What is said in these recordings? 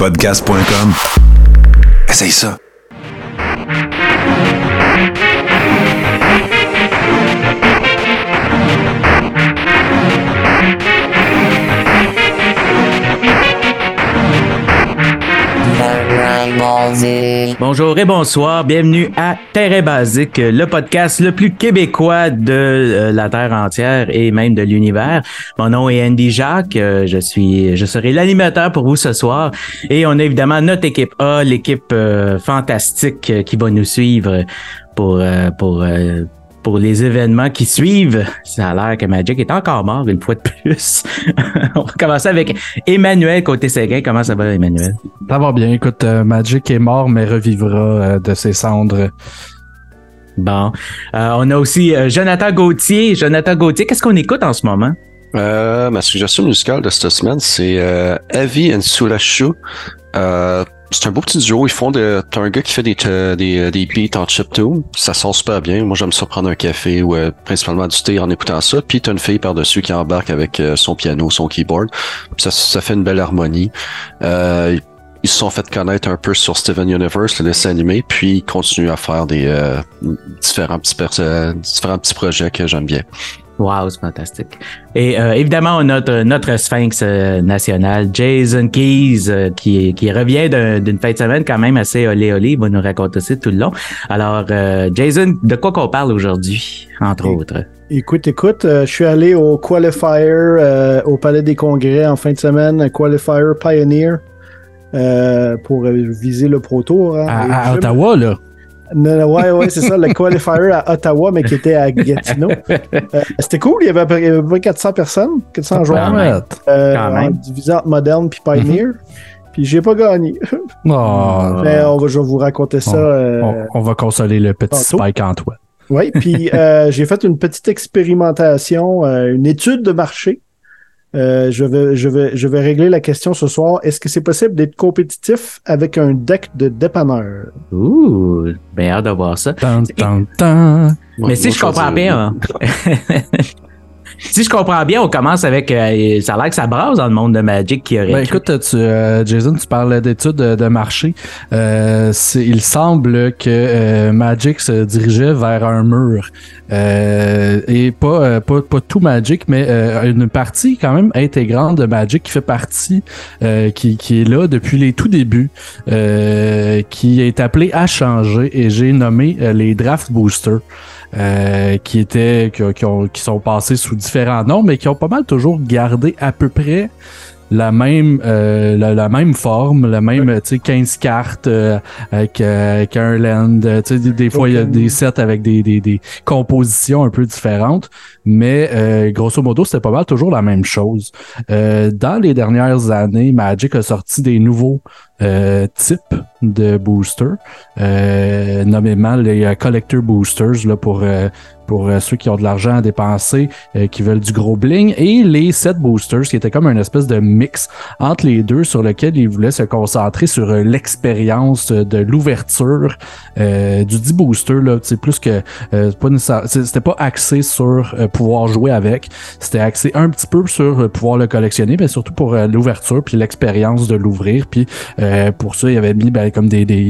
Podcast.com. Essaye ça. Bonjour et bonsoir, bienvenue à Terrain Basique, le podcast le plus québécois de la Terre entière et même de l'univers. Mon nom est Andy Jacques, je serai l'animateur pour vous ce soir et on a évidemment notre équipe A, l'équipe fantastique qui va nous suivre pour les événements qui suivent. Ça a l'air que Magic est encore mort une fois de plus. On va commencer avec Emmanuel côté Séguin. Comment ça va, Emmanuel? Ça va bien. Écoute, Magic est mort, mais revivra de ses cendres. Bon. On a aussi Jonathan Gauthier. Jonathan Gauthier, qu'est-ce qu'on écoute en ce moment? Ma suggestion musicale de cette semaine, c'est Heavy and Sulashu. C'est un beau petit duo. T'as un gars qui fait des beats en chiptune. Ça sort super bien. Moi, j'aime ça prendre un café ou principalement du thé en écoutant ça. Puis t'as une fille par-dessus qui embarque avec son piano, son keyboard. Puis ça fait une belle harmonie. Ils se sont fait connaître un peu sur Steven Universe, le dessin animé. Puis ils continuent à faire des différents petits projets que j'aime bien. Wow, c'est fantastique. Et évidemment, on a notre sphinx national, Jason Keys, qui revient d'une fin de semaine quand même assez olé-olé. Il va nous raconter ça tout le long. Alors, Jason, de quoi qu'on parle aujourd'hui, entre autres? Écoute, je suis allé au Qualifier au Palais des Congrès en fin de semaine, Qualifier Pioneer, pour viser le Pro Tour. Hein. À Ottawa, là? Non, ouais, c'est ça, le Qualifier à Ottawa, mais qui était à Gatineau. C'était cool, il y avait à peu près 400 personnes, 400 joueurs, divisé entre Moderne puis Pioneer. Puis j'ai pas gagné. Oh. Mais je vais vous raconter ça. On va consoler le petit Spike en toi. Oui, puis j'ai fait une petite expérimentation, une étude de marché. Je vais régler la question ce soir. Est-ce que c'est possible d'être compétitif avec un deck de dépanneur? Ouh, bien hâte de voir ça. Mais si je comprends bien... Si je comprends bien, on commence avec... ça a l'air que ça brasse dans le monde de Magic qui aurait... Écoute, Jason, tu parles d'études de marché. Il semble que Magic se dirigeait vers un mur. Et pas tout Magic, mais une partie quand même intégrante de Magic qui fait partie, qui est là depuis les tout débuts, qui est appelée à changer, et j'ai nommé les Draft Boosters. Qui sont passés sous différents noms, mais qui ont pas mal toujours gardé à peu près la même forme, la même 15 cartes avec un land, des fois il y a des sets avec des compositions un peu différentes, mais grosso modo c'était pas mal toujours la même chose. Dans les dernières années, Magic a sorti des nouveaux types de boosters, nommément les collector boosters là, pour ceux qui ont de l'argent à dépenser, qui veulent du gros bling, et les set boosters qui étaient comme une espèce de mix entre les deux, sur lequel ils voulaient se concentrer sur l'expérience de l'ouverture du 10 booster là. C'est plus que c'était pas axé sur pouvoir jouer avec, c'était axé un petit peu sur pouvoir le collectionner, mais surtout pour l'ouverture puis l'expérience de l'ouvrir. Puis pour ça, il y avait mis comme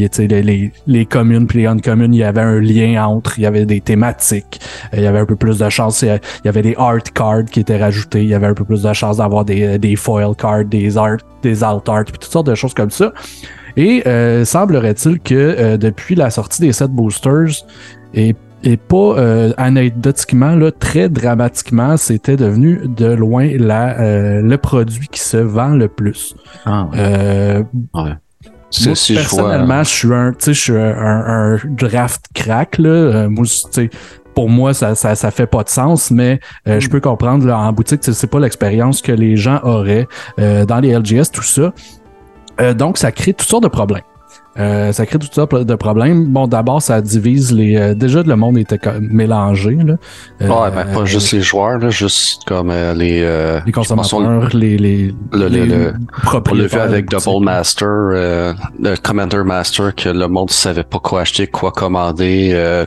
les communes puis les uncommunes, il y avait un lien entre, il y avait des thématiques, il y avait un peu plus de chance, il y avait des art cards qui étaient rajoutés, il y avait un peu plus de chance d'avoir des foil cards, des alt art, puis toutes sortes de choses comme ça. Et semblerait-il que depuis la sortie des set boosters, et pas anecdotiquement, là, très dramatiquement, c'était devenu de loin le produit qui se vend le plus. Ah ouais. Moi, personnellement, je suis un draft crack, là. Moi, pour moi, ça fait pas de sens, mais je peux comprendre, là, en boutique, c'est pas l'expérience que les gens auraient dans les LGS, tout ça. Donc, ça crée toutes sortes de problèmes. Ça crée toutes sortes de problèmes. Bon, d'abord, ça divise les... déjà, le monde était mélangé. Là. Pas juste les joueurs, là, juste comme les consommateurs, les propriétaires. On l'a vu avec Double Master, le Commander Master, que le monde savait pas quoi acheter, quoi commander,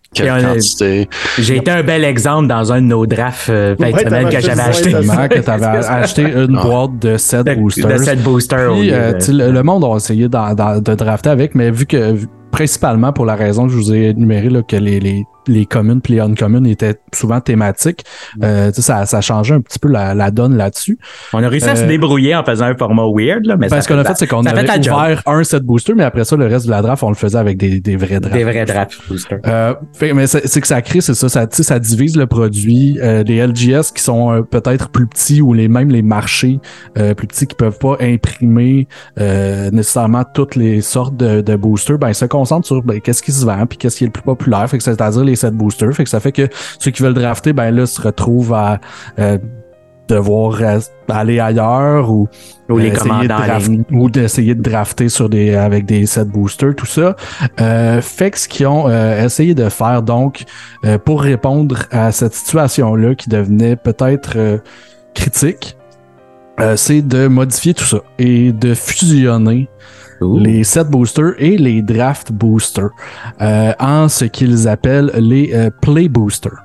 Quelle quantité. J'ai été un bel exemple dans un de nos drafts fin de semaine que j'avais acheté. Que tu avais acheté une boîte de 7 boosters. De 7 boosters. Puis, le monde a essayé de drafter avec, mais vu que principalement pour la raison que je vous ai énuméré, là, que les communes puis les uncommons étaient souvent thématiques, ça changeait un petit peu la donne là-dessus. On a réussi à se débrouiller en faisant un format weird, là, mais ce qu'on a fait, c'est qu'on avait ouvert un set booster, mais après ça, le reste de la draft, on le faisait avec des vrais drafts. Des vrais draft boosters. Mais c'est que ça crée, c'est ça divise le produit. Les LGS qui sont peut-être plus petits ou même les marchés plus petits qui peuvent pas imprimer nécessairement toutes les sortes de boosters, ben ils se concentrent sur qu'est-ce qui se vend puis qu'est-ce qui est le plus populaire. Fait que c'est-à-dire les 7 boosters. Fait que ça fait que ceux qui veulent drafter, ben là, se retrouvent à devoir aller ailleurs ou les commander ou d'essayer de drafter avec des 7 boosters, tout ça. Fait que ce qu'ils ont essayé de faire, donc, pour répondre à cette situation-là qui devenait peut-être critique, c'est de modifier tout ça et de fusionner les 7 boosters et les draft boosters en ce qu'ils appellent les play boosters.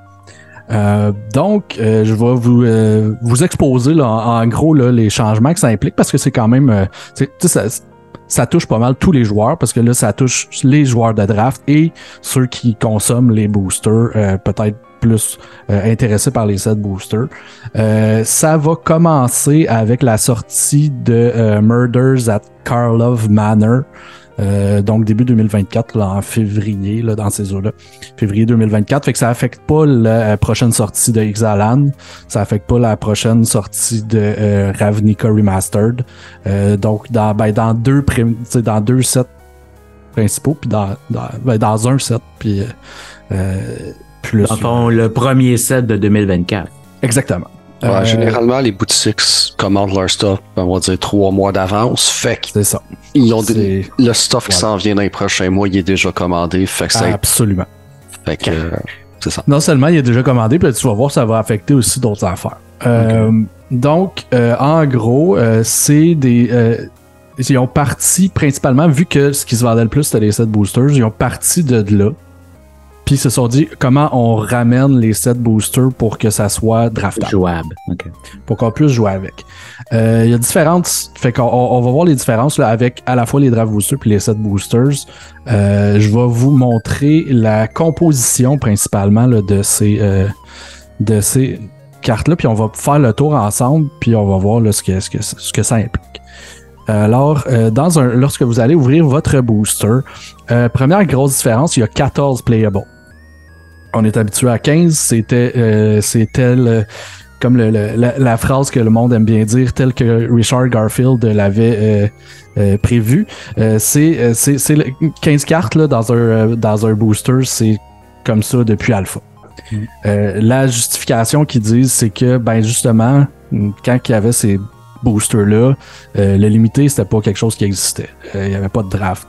Donc, je vais vous exposer là, en gros là, les changements que ça implique parce que c'est quand même ça touche pas mal tous les joueurs parce que là, ça touche les joueurs de draft et ceux qui consomment les boosters, peut-être plus intéressés par les 7 boosters. Ça va commencer avec la sortie de Murders at Karlov Manor. Donc début 2024, là, en février, là, dans ces eaux-là. Février 2024. Fait que ça affecte pas la prochaine sortie de Ixalan. Ça affecte pas la prochaine sortie de Ravnica Remastered. Donc dans deux sets principaux, puis dans un set, puis plus. Dans le fond, le premier set de 2024. Exactement. Ouais, généralement, les boutiques commandent leur stuff, on va dire 3 mois d'avance. Fait que c'est ça. Ils ont le stuff qui s'en vient dans les prochains mois, il est déjà commandé. Fait que ça absolument. Fait que c'est ça. Non seulement il est déjà commandé, puis tu vas voir, ça va affecter aussi d'autres affaires. Donc, en gros, c'est des... ils ont parti principalement, vu que ce qui se vendait le plus, c'était les 7 boosters, ils ont parti de là. Puis ils se sont dit comment on ramène les 7 boosters pour que ça soit draftable. Jouable. Okay. Pour qu'on puisse jouer avec. Il y a différentes. Fait qu'on va voir les différences là, avec à la fois les draft boosters puis les 7 boosters. Je vais vous montrer la composition principalement là, de ces cartes-là. Puis on va faire le tour ensemble. Puis on va voir là, ce que ça implique. Alors, lorsque vous allez ouvrir votre booster, première grosse différence, il y a 14 playables. On est habitué à 15, c'était comme la phrase que le monde aime bien dire, telle que Richard Garfield l'avait prévu. C'est 15 cartes là, dans un booster, c'est comme ça depuis Alpha. La justification qu'ils disent, c'est que ben justement, quand il y avait ces boosters-là, le limité, c'était pas quelque chose qui existait. Il n'y avait pas de draft.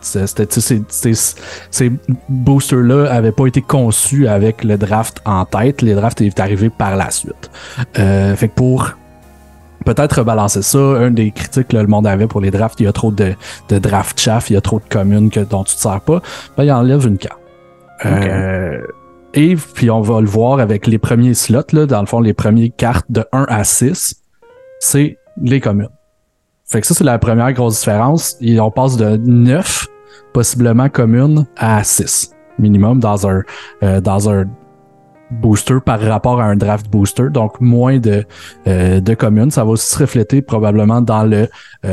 Ces boosters-là avaient pas été conçus avec le draft en tête. Les drafts étaient arrivés par la suite. Fait que pour peut-être rebalancer ça, un des critiques que le monde avait pour les drafts, il y a trop de draft chaff, il y a trop de communes dont tu te sers pas, ben, il enlève une carte. Okay. Et puis on va le voir avec les premiers slots, là, dans le fond, les premières cartes de 1 à 6, c'est les communes. Fait que ça, c'est la première grosse différence. Et on passe de 9, possiblement communes, à 6 minimum dans un booster par rapport à un draft booster. Donc, moins de communes. Ça va aussi se refléter probablement dans le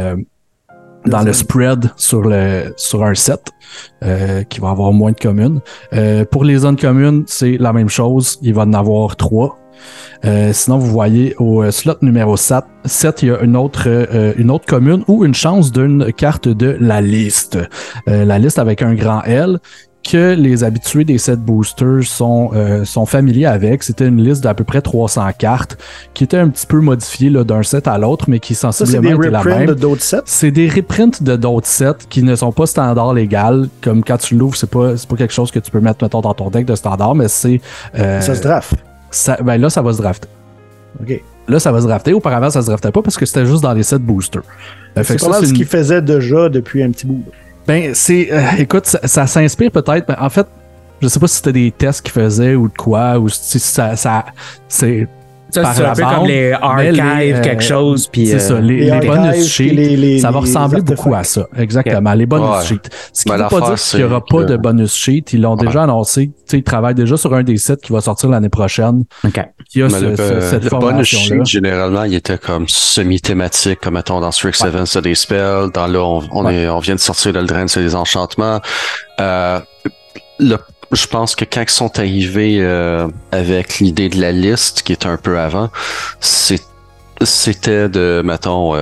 spread sur un set qui va avoir moins de communes. Pour les zones communes, c'est la même chose. Il va en avoir 3. Sinon, vous voyez au slot numéro 7, il y a une autre commune ou une chance d'une carte de la liste. La liste avec un grand L que les habitués des 7 boosters sont familiers avec. C'était une liste d'à peu près 300 cartes qui était un petit peu modifiée là, d'un set à l'autre, mais qui sensiblement était la même. C'est des reprints de d'autres sets? C'est des reprints de d'autres sets qui ne sont pas standards légales. Comme quand tu l'ouvres, c'est pas quelque chose que tu peux mettre, mettons, dans ton deck de standard, mais c'est... ça se draft. Ben là, ça va se drafter. OK. Là, ça va se drafter. Auparavant, ça se draftait pas parce que c'était juste dans les 7 boosters. C'est pas mal ce qu'ils faisaient déjà depuis un petit bout. Ben, écoute, ça s'inspire peut-être, mais en fait, je sais pas si c'était des tests qu'ils faisaient ou de quoi, ou si ça c'est c'est un peu comme les archives, quelque chose. Puis, c'est ça, les bonus sheets, ça va ressembler beaucoup à ça. Exactement, les bonus sheets. Ce qui ne veut pas dire qu'il n'y aura pas de bonus sheets. Ils l'ont déjà annoncé. Ils travaillent déjà sur un des sets qui va sortir l'année prochaine. Qui a cette formation-là. Le bonus sheet, généralement, il était comme semi-thématique, comme mettons dans Strixhaven, c'est des spells. Dans là, on vient de sortir d'Eldraine, c'est des enchantements. Je pense que quand ils sont arrivés avec l'idée de la liste, qui était un peu avant, c'était de, mettons,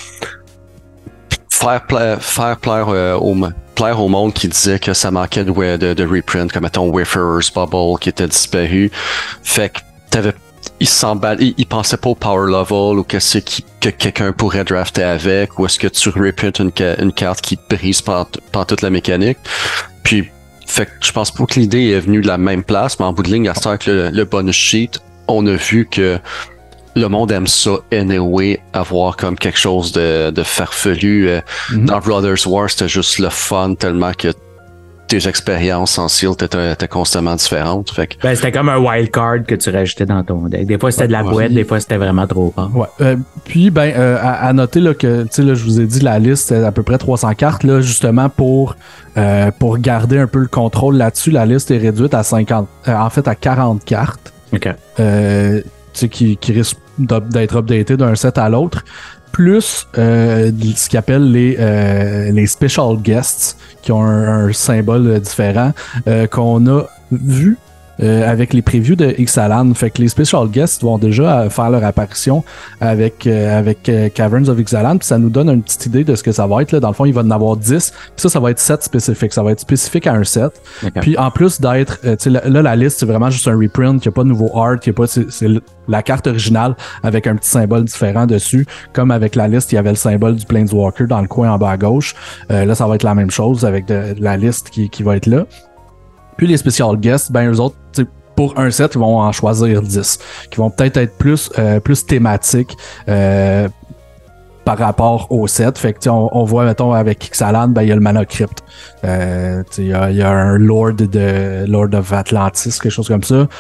faire plaire au monde qui disait que ça manquait de reprint, comme mettons Wayfarer's Bubble qui était disparu. Fait que ils pensaient pas au power level ou que quelqu'un pourrait drafter avec, ou est-ce que tu reprintes une carte qui brise par toute la mécanique. Puis fait que je pense pas que l'idée est venue de la même place, mais en bout de ligne, à ce temps que le bonus sheet, on a vu que le monde aime ça anyway, avoir comme quelque chose de farfelu. Dans Brothers War, c'était juste le fun tellement que tes expériences en Sealed étaient constamment différentes. Fait que... c'était comme un wild card que tu rajoutais dans ton deck. Des fois, c'était de la boîte, des fois, c'était vraiment trop fort. Ouais. Puis, à noter là, que, tu sais, là, je vous ai dit, la liste, c'est à peu près 300 cartes, là, justement, pour garder un peu le contrôle là-dessus. La liste est réduite à 40 cartes. OK. Qui risquent d'être updatées d'un set à l'autre. Plus ce qu'ils appellent les special guests, qui ont un symbole différent, qu'on a vu avec les previews de Ixalan. Fait que les special guests vont déjà faire leur apparition avec Caverns of Ixalan, puis ça nous donne une petite idée de ce que ça va être. Là. Dans le fond, il va en avoir 10, puis ça va être 7 spécifiques. Ça va être spécifique à un set. Okay. Puis en plus d'être, là, la liste, c'est vraiment juste un reprint, il n'y a pas de nouveau art, c'est la carte originale avec un petit symbole différent dessus. Comme avec la liste, il y avait le symbole du Planeswalker dans le coin en bas à gauche. Là, ça va être la même chose avec la liste qui va être là. Puis les special guests, eux autres, pour un set, ils vont en choisir 10, qui vont peut-être être plus thématiques par rapport au set. Fait que on voit, mettons, avec Ixalan, il y a le Mana Crypt. Il y a un Lord of Atlantis, quelque chose comme ça.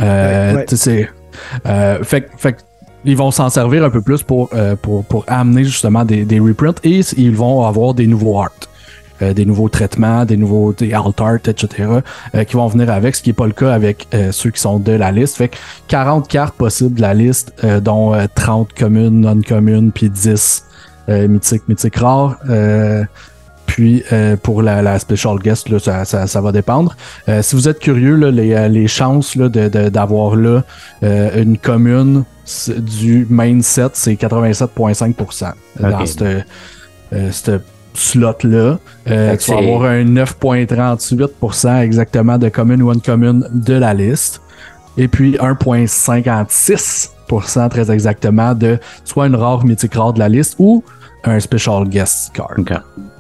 Fait ils vont s'en servir un peu plus pour amener justement des reprints, et ils vont avoir des nouveaux arts. Des nouveaux traitements, des alt art, etc. Qui vont venir avec, ce qui n'est pas le cas avec ceux qui sont de la liste. Fait que 40 cartes possibles de la liste, dont 30 communes, non-communes, puis 10 mythiques rares. Puis pour la special guest, là, ça va dépendre. Si vous êtes curieux, là, les chances là, d'avoir là une commune du main set, c'est 87,5% dans cette slot-là. Tu vas avoir un 9,38% exactement de commune ou uncommune de la liste. Et puis 1,56% très exactement de soit une rare mythique rare de la liste ou un special guest card. Okay.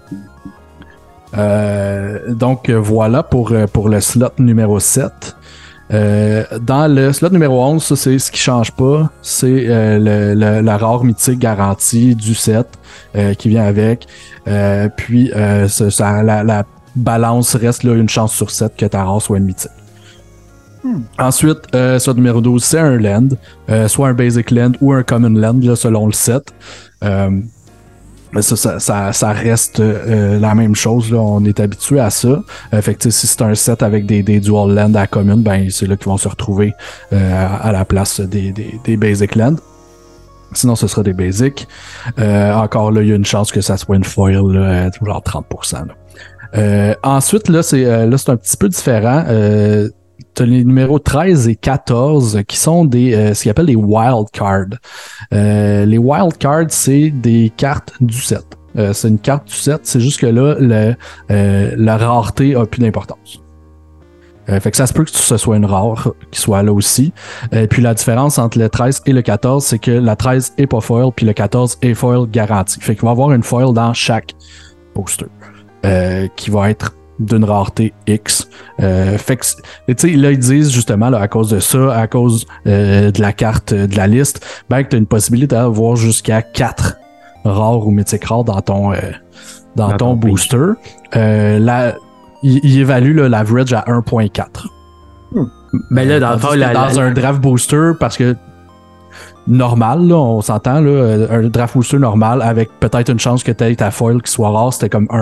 Donc voilà pour le slot numéro 7. Dans le slot numéro 11, ça, c'est ce qui change pas, c'est la rare mythique garantie du set qui vient avec. Puis la balance reste là, une chance sur 7 que ta rare soit une mythique. Ensuite, slot numéro 12, c'est un land, soit un basic land ou un common land là, selon le set. Mais ça reste la même chose, là. On est habitué à ça. Fait que si c'est un set avec des dual land à commune, c'est là qu'ils vont se retrouver à la place des basic land. Sinon, ce sera des basics. Encore là, il y a une chance que ça soit une foil, là, genre 30%. Là. Ensuite, là, c'est un petit peu différent. T'as les numéros 13 et 14 qui sont ce qu'ils appellent des wild cards. Les wild cards, c'est des cartes du set. C'est une carte du set, c'est juste que là, la rareté a plus d'importance. Fait que ça se peut que ce soit une rare qui soit là aussi. Puis la différence entre le 13 et le 14, c'est que la 13 est pas foil, puis le 14 est foil garanti. Fait qu'il va y avoir une foil dans chaque poster qui va être d'une rareté X. Fait que, tu sais, là, ils disent justement, là, à cause de ça, à cause de la carte de la liste, que tu as une possibilité d'avoir jusqu'à 4 rares ou mythiques rares dans ton booster. il évalue l'average à 1.4. Ben là, dans le fond, dans un draft booster, parce que normal, là, on s'entend, là, un draft booster normal avec peut-être une chance que tu aies ta foil qui soit rare, c'était comme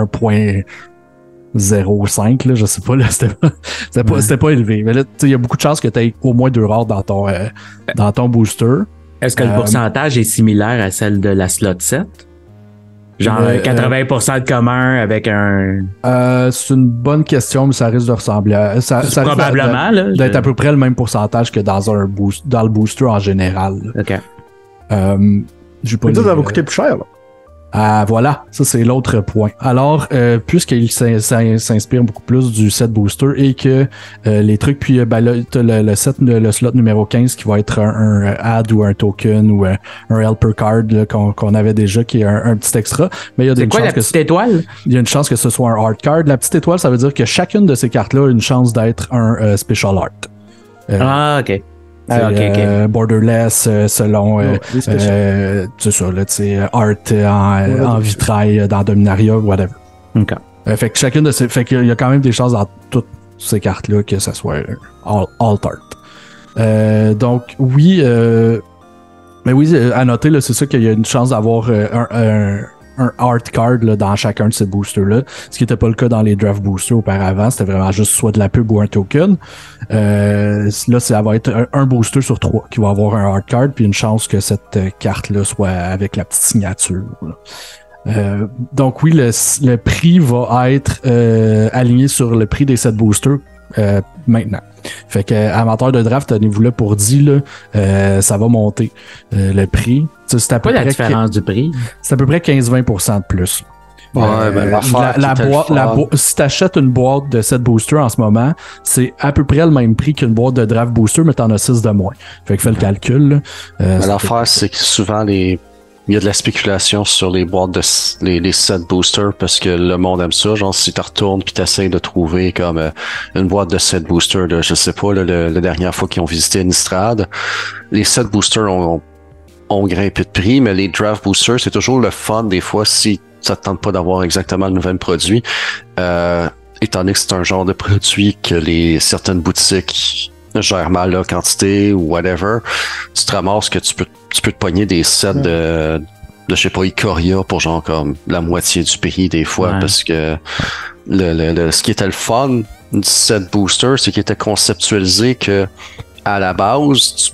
1.05, là, je sais pas, là, c'était pas élevé. Mais là, il y a beaucoup de chances que tu aies au moins 2 rares dans ton booster. Est-ce que le pourcentage est similaire à celle de la slot 7? Genre 80% de commun avec un... c'est une bonne question, mais ça risque de ressembler à... Ça probablement, risque d'être à peu près le même pourcentage que dans le booster en général. Là. OK. Ça va coûter plus cher, là. Ah, voilà, ça c'est l'autre point. Alors, puisqu'il s'inspire beaucoup plus du set booster et que les trucs, puis ben là, t'as le slot numéro 15 qui va être un add ou un token ou un helper card là, qu'on avait déjà, qui est un petit extra. Mais il y a c'est quoi la petite étoile? Il y a une chance que ce soit un art card. La petite étoile, ça veut dire que chacune de ces cartes-là a une chance d'être un special art. OK. Borderless selon c'est ça là, art en vitrail dans Dominaria, whatever. OK. Fait que chacune de ces, fait qu'il y a quand même des chances dans toutes ces cartes là que ça soit alt art. Donc oui, mais oui, à noter là, c'est ça qu'il y a une chance d'avoir un art card là, dans chacun de ces boosters-là, ce qui n'était pas le cas dans les draft boosters auparavant. C'était vraiment juste soit de la pub ou un token. Là, ça va être un booster sur 3 qui va avoir un art card, puis une chance que cette carte-là soit avec la petite signature. Donc oui, le prix va être aligné sur le prix des 7 boosters maintenant. Fait que amateur de draft, tenez-vous là pour 10 là, ça va monter le prix. C'est à peu près la différence du prix? C'est à peu près 15-20% de plus. Ouais, ben si tu achètes une boîte de 7 boosters en ce moment, c'est à peu près le même prix qu'une boîte de draft booster, mais t'en as 6 de moins. Fait que fais le calcul. L'affaire, c'est que souvent il y a de la spéculation sur les boîtes de les set boosters parce que le monde aime ça. Genre, si tu retournes puis t'essayes de trouver comme une boîte de set boosters de, je sais pas, la dernière fois qu'ils ont visité Innistrad, les set boosters ont grimpé de prix, mais les draft boosters, c'est toujours le fun des fois si ça te tente pas d'avoir exactement le nouvel produit. Étant donné que c'est un genre de produit que certaines boutiques gèrent mal la quantité ou whatever, tu te ramasses que tu peux te pogner des sets de je sais pas, Ikoria pour genre comme la moitié du prix des fois, parce que ce qui était le fun du set booster, c'est qu'il était conceptualisé que à la base,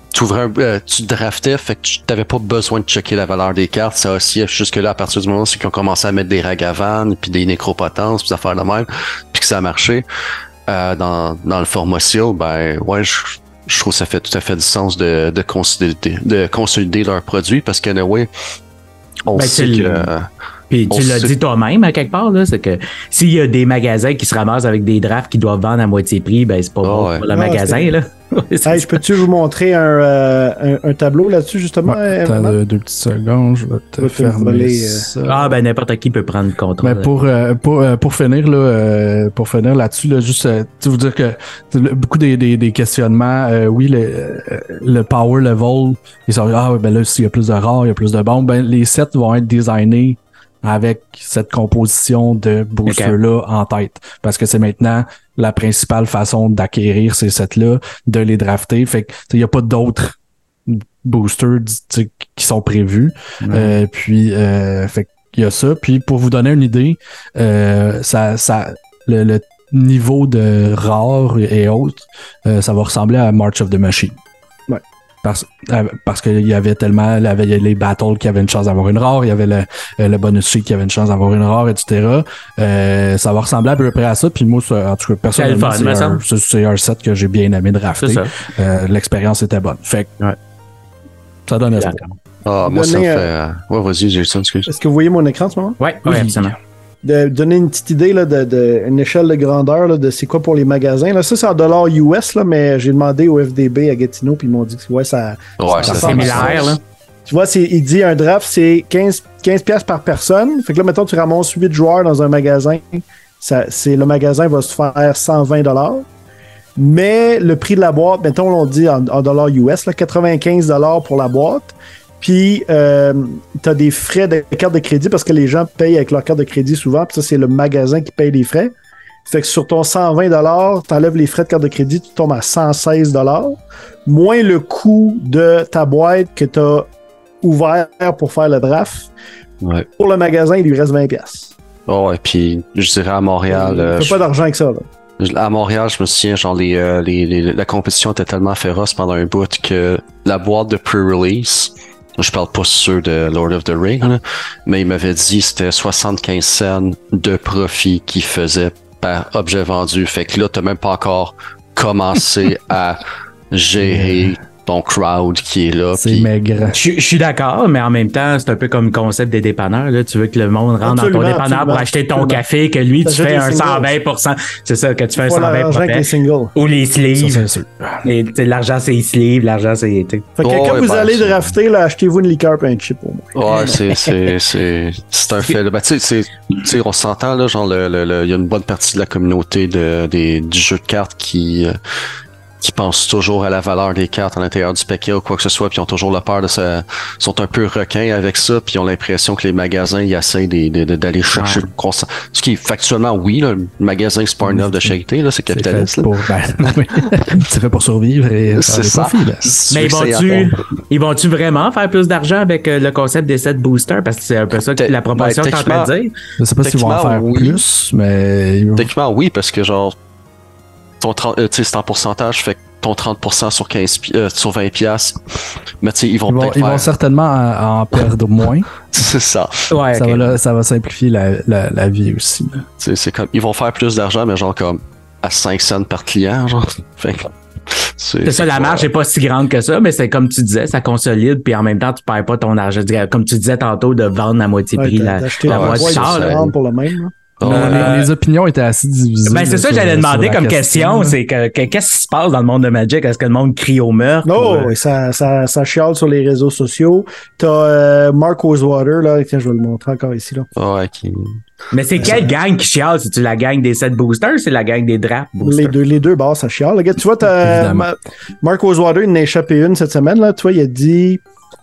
tu draftais, fait que tu n'avais pas besoin de checker la valeur des cartes. Ça aussi, jusque-là, à partir du moment où ils ont commencé à mettre des Ragavan, puis des Nécropotences, puis des affaires de même, puis que ça a marché dans le format SEAL, ben ouais, je trouve que ça fait tout à fait du sens de consolider leurs produits, parce que on sait que... Puis tu l'as dit toi-même à quelque part, là, c'est que s'il y a des magasins qui se ramassent avec des drafts qui doivent vendre à moitié prix, ben c'est pas bon pour le magasin, là. Hey, peux-tu vous montrer un tableau là-dessus, justement? Attends 2 petites secondes, je vais te fermer ça. Ah, ben n'importe qui peut prendre le contrôle. Mais pour finir là-dessus, là, juste vous dire que beaucoup des questionnements, oui, le power level, ils sont ben là, s'il y a plus de rares, il y a plus de bombes, ben les sets vont être designés avec cette composition de booster-là en tête. Parce que c'est maintenant la principale façon d'acquérir ces sets-là, de les drafter. Fait que il n'y a pas d'autres boosters qui sont prévus. Puis fait qu'il y a ça. Puis pour vous donner une idée, le niveau de rare et autres, ça va ressembler à March of the Machine. Parce qu'il y avait tellement, il y avait les battles qui avaient une chance d'avoir une rare, il y avait le bonus sheet qui avait une chance d'avoir une rare, etc. Ça va ressembler à peu près à ça. Puis moi, en tout cas, personnellement, c'est un set que j'ai bien aimé drafter. L'expérience était bonne. Fait que ça donne espoir. Ah, moi, ça me fait... Ouais, vas-y, Jason, excuse. Est-ce que vous voyez mon écran en ce moment? Oui, absolument. De donner une petite idée là, une échelle de grandeur là, de c'est quoi pour les magasins. Là, ça, c'est en dollars US, là, mais j'ai demandé au FDB à Gatineau, puis ils m'ont dit que ça c'est similaire. Là. Tu vois, il dit un draft, c'est 15$ par personne. Fait que là, mettons, tu ramasses 8 joueurs dans un magasin. Le magasin va se faire 120$. Mais le prix de la boîte, mettons, on dit en dollars US, là, 95$ pour la boîte. Puis, tu as des frais de carte de crédit parce que les gens payent avec leur carte de crédit souvent. Puis ça, c'est le magasin qui paye les frais. Fait que sur ton 120$, t'enlèves les frais de carte de crédit, tu tombes à 116$, moins le coût de ta boîte que t'as ouvert pour faire le draft. Ouais. Pour le magasin, il lui reste 20$. Oh, et puis, je dirais à Montréal. Fais pas d'argent avec ça, là. À Montréal, je me souviens, genre, la compétition était tellement féroce pendant un bout que la boîte de pre-release, je parle pas sûr de Lord of the Rings, là, mais il m'avait dit que c'était 75 cents de profit qu'il faisait par objet vendu. Fait que là, t'as même pas encore commencé à gérer ton crowd qui est là. C'est maigre. Je suis d'accord, mais en même temps, c'est un peu comme le concept des dépanneurs. Là. Tu veux que le monde rentre dans ton dépanneur pour acheter ton café, que lui, tu fais un 120%. C'est ça, que tu fais un 120%. Ou les sleeves. Ça, et, l'argent, c'est les sleeves. L'argent, c'est... Fait que quand vous allez drafter, là, achetez-vous une liqueur et un chip au moins. Ouais, c'est un fait. Ben, tu sais, on s'entend, là, genre, il y a une bonne partie de la communauté du jeu de cartes qui pensent toujours à la valeur des cartes à l'intérieur du paquet ou quoi que ce soit, puis ont toujours la peur de ça, sont un peu requins avec ça, puis ont l'impression que les magasins ils essayent d'aller chercher le consent. Ce qui est factuellement oui, là, le magasin c'est pas un œuvre de charité, là, c'est capitaliste. C'est fait pour survivre et c'est ça. Mais ils vont-tu vraiment faire plus d'argent avec le concept des sets boosters, parce que c'est un peu ça que la proposition est en train de dire. Je sais pas s'ils vont en faire plus, mais techniquement oui, parce que genre c'est en pourcentage, fait que ton 30% sur 20$, mais tu sais, ils vont certainement en perdre moins. C'est ça. Ouais, ça va simplifier la vie aussi. C'est comme, ils vont faire plus d'argent, mais genre comme à 5 cents par client, genre. Fait que, c'est ça, la marge n'est pas si grande que ça, mais c'est comme tu disais, ça consolide, puis en même temps, tu perds pas ton argent. Comme tu disais tantôt, de vendre à moitié prix la moitié char. Pour le même, les opinions étaient assez divisées. Ben c'est ça que j'allais demander comme question, c'est qu'est-ce qui se passe dans le monde de Magic? Est-ce que le monde crie au meurtre? Non, ça chiale sur les réseaux sociaux. T'as Mark Rosewater, là, tiens, je vais le montrer encore ici, là. Ouais, Mais c'est quelle gang qui chiale? C'est-tu la gang des sets boosters ou c'est la gang des draft boosters? Les deux bars, ça chiale. Regarde, tu vois, t'as Mark Rosewater, il en a échappé une cette semaine, là. Tu vois, il a dit...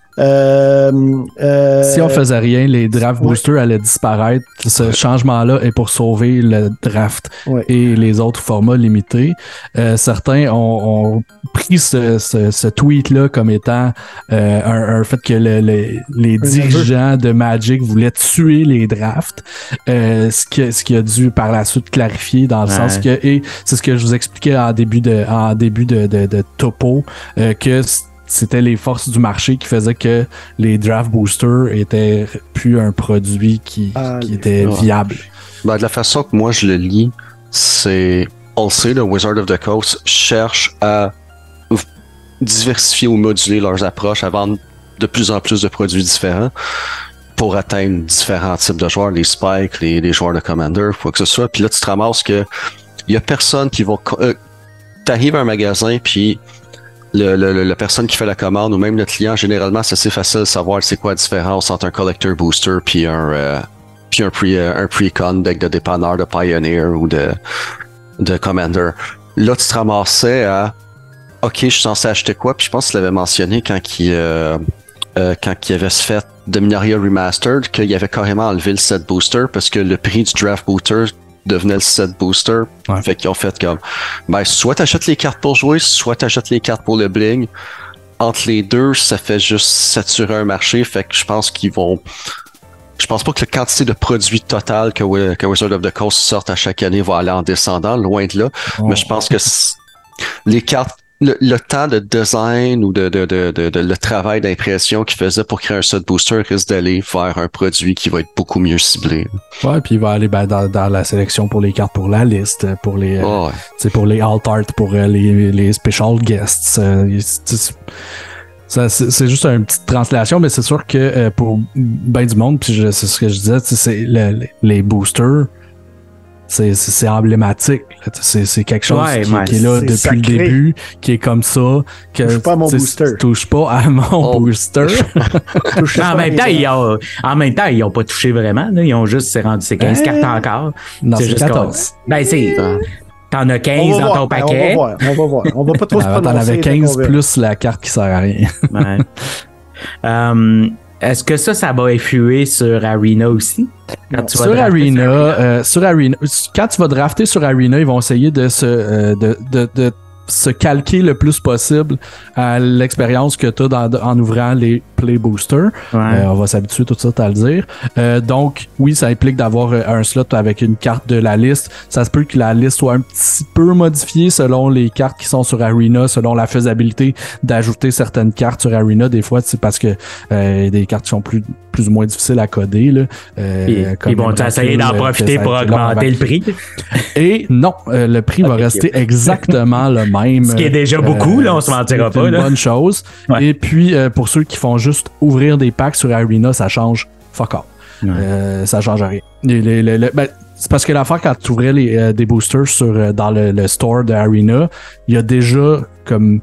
si on faisait rien, les draft boosters allaient disparaître. Ce changement-là est pour sauver le draft et les autres formats limités. Certains ont pris ce tweet-là comme étant un fait que les dirigeants de Magic voulaient tuer les drafts. Ce qui a dû par la suite clarifier dans le sens que, et c'est ce que je vous expliquais en début de topo, que c'était les forces du marché qui faisaient que les draft boosters étaient plus un produit qui était viable. Ben, de la façon que moi je le lis, c'est, on le sait, le Wizard of the Coast cherche à diversifier ou moduler leurs approches, à vendre de plus en plus de produits différents pour atteindre différents types de joueurs, les spikes, les joueurs de commander, quoi que ce soit. Puis là, tu te ramasses que il y a personne qui va... t'arrives à un magasin, puis la personne qui fait la commande ou même le client, généralement, c'est assez facile de savoir c'est quoi la différence entre un collector booster puis un pre-con deck de dépanneur, de Pioneer ou de Commander. Là, tu te ramassais à OK, je suis censé acheter quoi? Puis je pense que tu l'avais mentionné quand il avait fait Dominaria Remastered, qu'il avait carrément enlevé le set booster parce que le prix du draft booster devenait le set booster. Ouais. Fait qu'ils ont fait comme, ben, soit t'achètes les cartes pour jouer, soit t'achètes les cartes pour le bling. Entre les deux, ça fait juste saturer un marché. Fait que je pense qu'ils vont... Je pense pas que la quantité de produits total que Wizard of the Coast sorte à chaque année va aller en descendant, loin de là. Oh. Mais je pense que les cartes, le temps de design ou de le travail d'impression qu'il faisait pour créer un set booster risque d'aller vers un produit qui va être beaucoup mieux ciblé. Ouais, puis il va aller dans la sélection pour les cartes pour la liste, pour les pour les alt art, pour les special guests. C'est juste une petite translation, mais c'est sûr que pour ben du monde, puis c'est ce que je disais, c'est les boosters. C'est emblématique. C'est quelque chose qui est là depuis le début, qui est comme ça. Touche pas à mon booster. Touche pas à mon booster. En même temps, ils ont pas touché vraiment. Là. Ils ont juste, c'est rendu 15 cartes encore. Non, c'est 14. Ben, c'est... T'en as 15 dans ton paquet. On va voir. On va pas trop se prononcer. T'en avais 15 plus la carte qui sert à rien. Est-ce que ça va influer sur Arena aussi? Sur Arena, quand tu vas drafter sur Arena, ils vont essayer de se calquer le plus possible à l'expérience que tu as en ouvrant les Play Boosters. Ouais. On va s'habituer tout ça à le dire. Donc, oui, ça implique d'avoir un slot avec une carte de la liste. Ça se peut que la liste soit un petit peu modifiée selon les cartes qui sont sur Arena, selon la faisabilité d'ajouter certaines cartes sur Arena. Des fois, c'est parce que des cartes qui sont plus ou moins difficiles à coder. Là, ils vont essayer d'en profiter pour augmenter le prix. Et non, le prix va rester exactement le même. Ce qui est déjà beaucoup, là, on se mentira pas. C'est une bonne chose. Ouais. Et puis, pour ceux qui font juste ouvrir des packs sur Arena, ça change fuck all. Ouais. Ça change rien. C'est parce que l'affaire, quand tu ouvrais des boosters dans le store de Arena, il y a déjà comme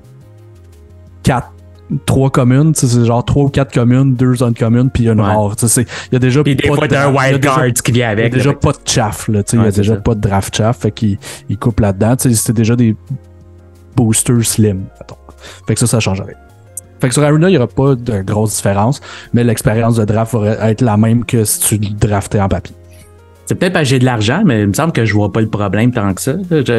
3 communes, c'est genre 3 ou 4 communes, 2 uncommune, puis une rare. Il y a déjà puis des fois, t'as un wildcard qui vient avec. Il y a déjà pas de chaff, il y a déjà pas de draft chaff, fait qu'ils coupent là-dedans. C'est déjà des boosters slim. Fait que ça change rien. Fait que sur Arena, il n'y aura pas de grosse différence, mais l'expérience de draft va être la même que si tu le draftais en papier. C'est peut-être parce que j'ai de l'argent, mais il me semble que je vois pas le problème tant que ça.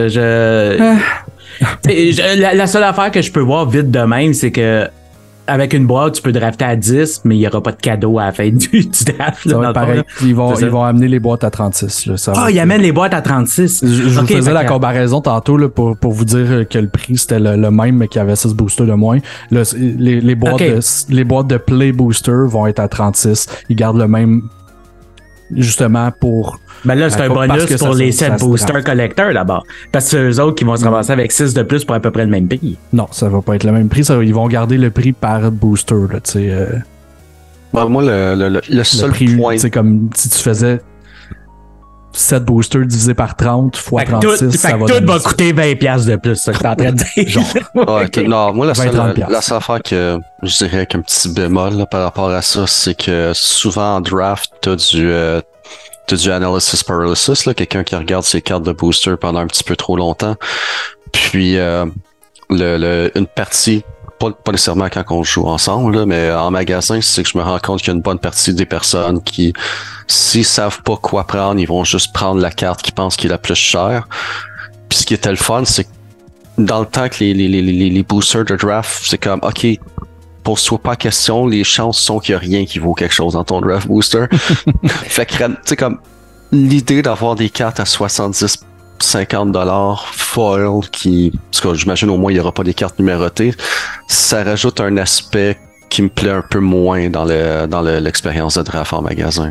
La seule affaire que je peux voir vite de même, c'est que avec une boîte, tu peux drafter à 10, mais il n'y aura pas de cadeau à la fin du draft. Ça va être pareil. Ils vont amener les boîtes à 36. Là, ils amènent les boîtes à 36. Je vous faisais la comparaison tantôt là, pour vous dire que le prix c'était le même, mais qu'il y avait 6 boosters de moins. Là, les boîtes de Play Booster vont être à 36. Ils gardent le même justement pour... Ben là, c'est un bonus pour les 7 boosters collecteurs là-bas. Parce que c'est eux autres qui vont se ramasser avec 6 de plus pour à peu près le même prix. Non, ça va pas être le même prix. Ils vont garder le prix par booster. Là, moi, le seul prix, point... C'est comme si tu faisais 7 boosters divisé par 30 fois 36, ça va... Tout va coûter 20$ de plus, ça que t'es en train de dire. Genre. Non, moi, la seule affaire que je dirais qu'un petit bémol là, par rapport à ça, c'est que souvent en draft, t'as du analysis paralysis, là, quelqu'un qui regarde ses cartes de booster pendant un petit peu trop longtemps. Puis une partie, pas nécessairement quand on joue ensemble, là, mais en magasin, c'est que je me rends compte qu'il y a une bonne partie des personnes qui, s'ils savent pas quoi prendre, ils vont juste prendre la carte qu'ils pensent qui est la plus chère. Puis ce qui était le fun, c'est que dans le temps que les boosters de draft, c'est comme, OK, pose-toi pas question, les chances sont qu'il y a rien qui vaut quelque chose dans ton draft booster. Fait que, tu sais, comme, l'idée d'avoir des cartes à $70-50 foil qui, parce que j'imagine au moins il n'y aura pas des cartes numérotées, ça rajoute un aspect qui me plaît un peu moins dans l'expérience de draft en magasin.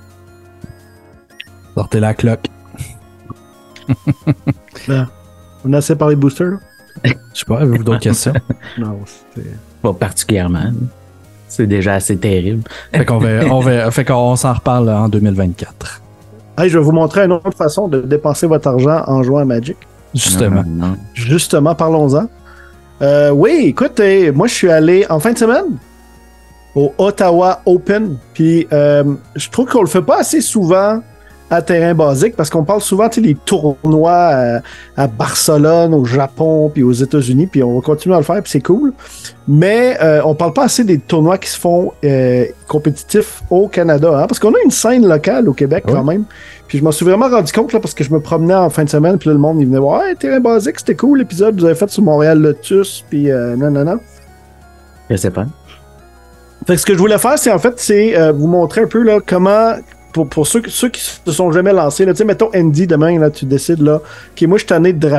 Sortez la cloque. On a assez parlé de booster, là? Je sais pas, avez-vous d'autres questions? Non, c'était... Pas particulièrement. C'est déjà assez terrible. Fait qu'on s'en reparle en 2024. Hey, je vais vous montrer une autre façon de dépenser votre argent en jouant à Magic. Justement. Non. Justement, parlons-en. Oui, écoute, moi je suis allé en fin de semaine au Ottawa Open. Puis je trouve qu'on le fait pas assez souvent à terrain basique parce qu'on parle souvent des tournois à Barcelone, au Japon, puis aux États-Unis, puis on va continuer à le faire, puis c'est cool. Mais on parle pas assez des tournois qui se font compétitifs au Canada, hein, parce qu'on a une scène locale au Québec quand même. Puis je m'en suis vraiment rendu compte là, parce que je me promenais en fin de semaine, puis là, le monde il venait voir, hey, terrain basique, c'était cool l'épisode que vous avez fait sur Montréal Lotus, puis non. Je sais pas. Fait que ce que je voulais faire, c'est vous montrer un peu là comment. Pour ceux qui se sont jamais lancés, tu sais, mettons Andy, demain, là, tu décides, là, OK, moi, je suis tanné de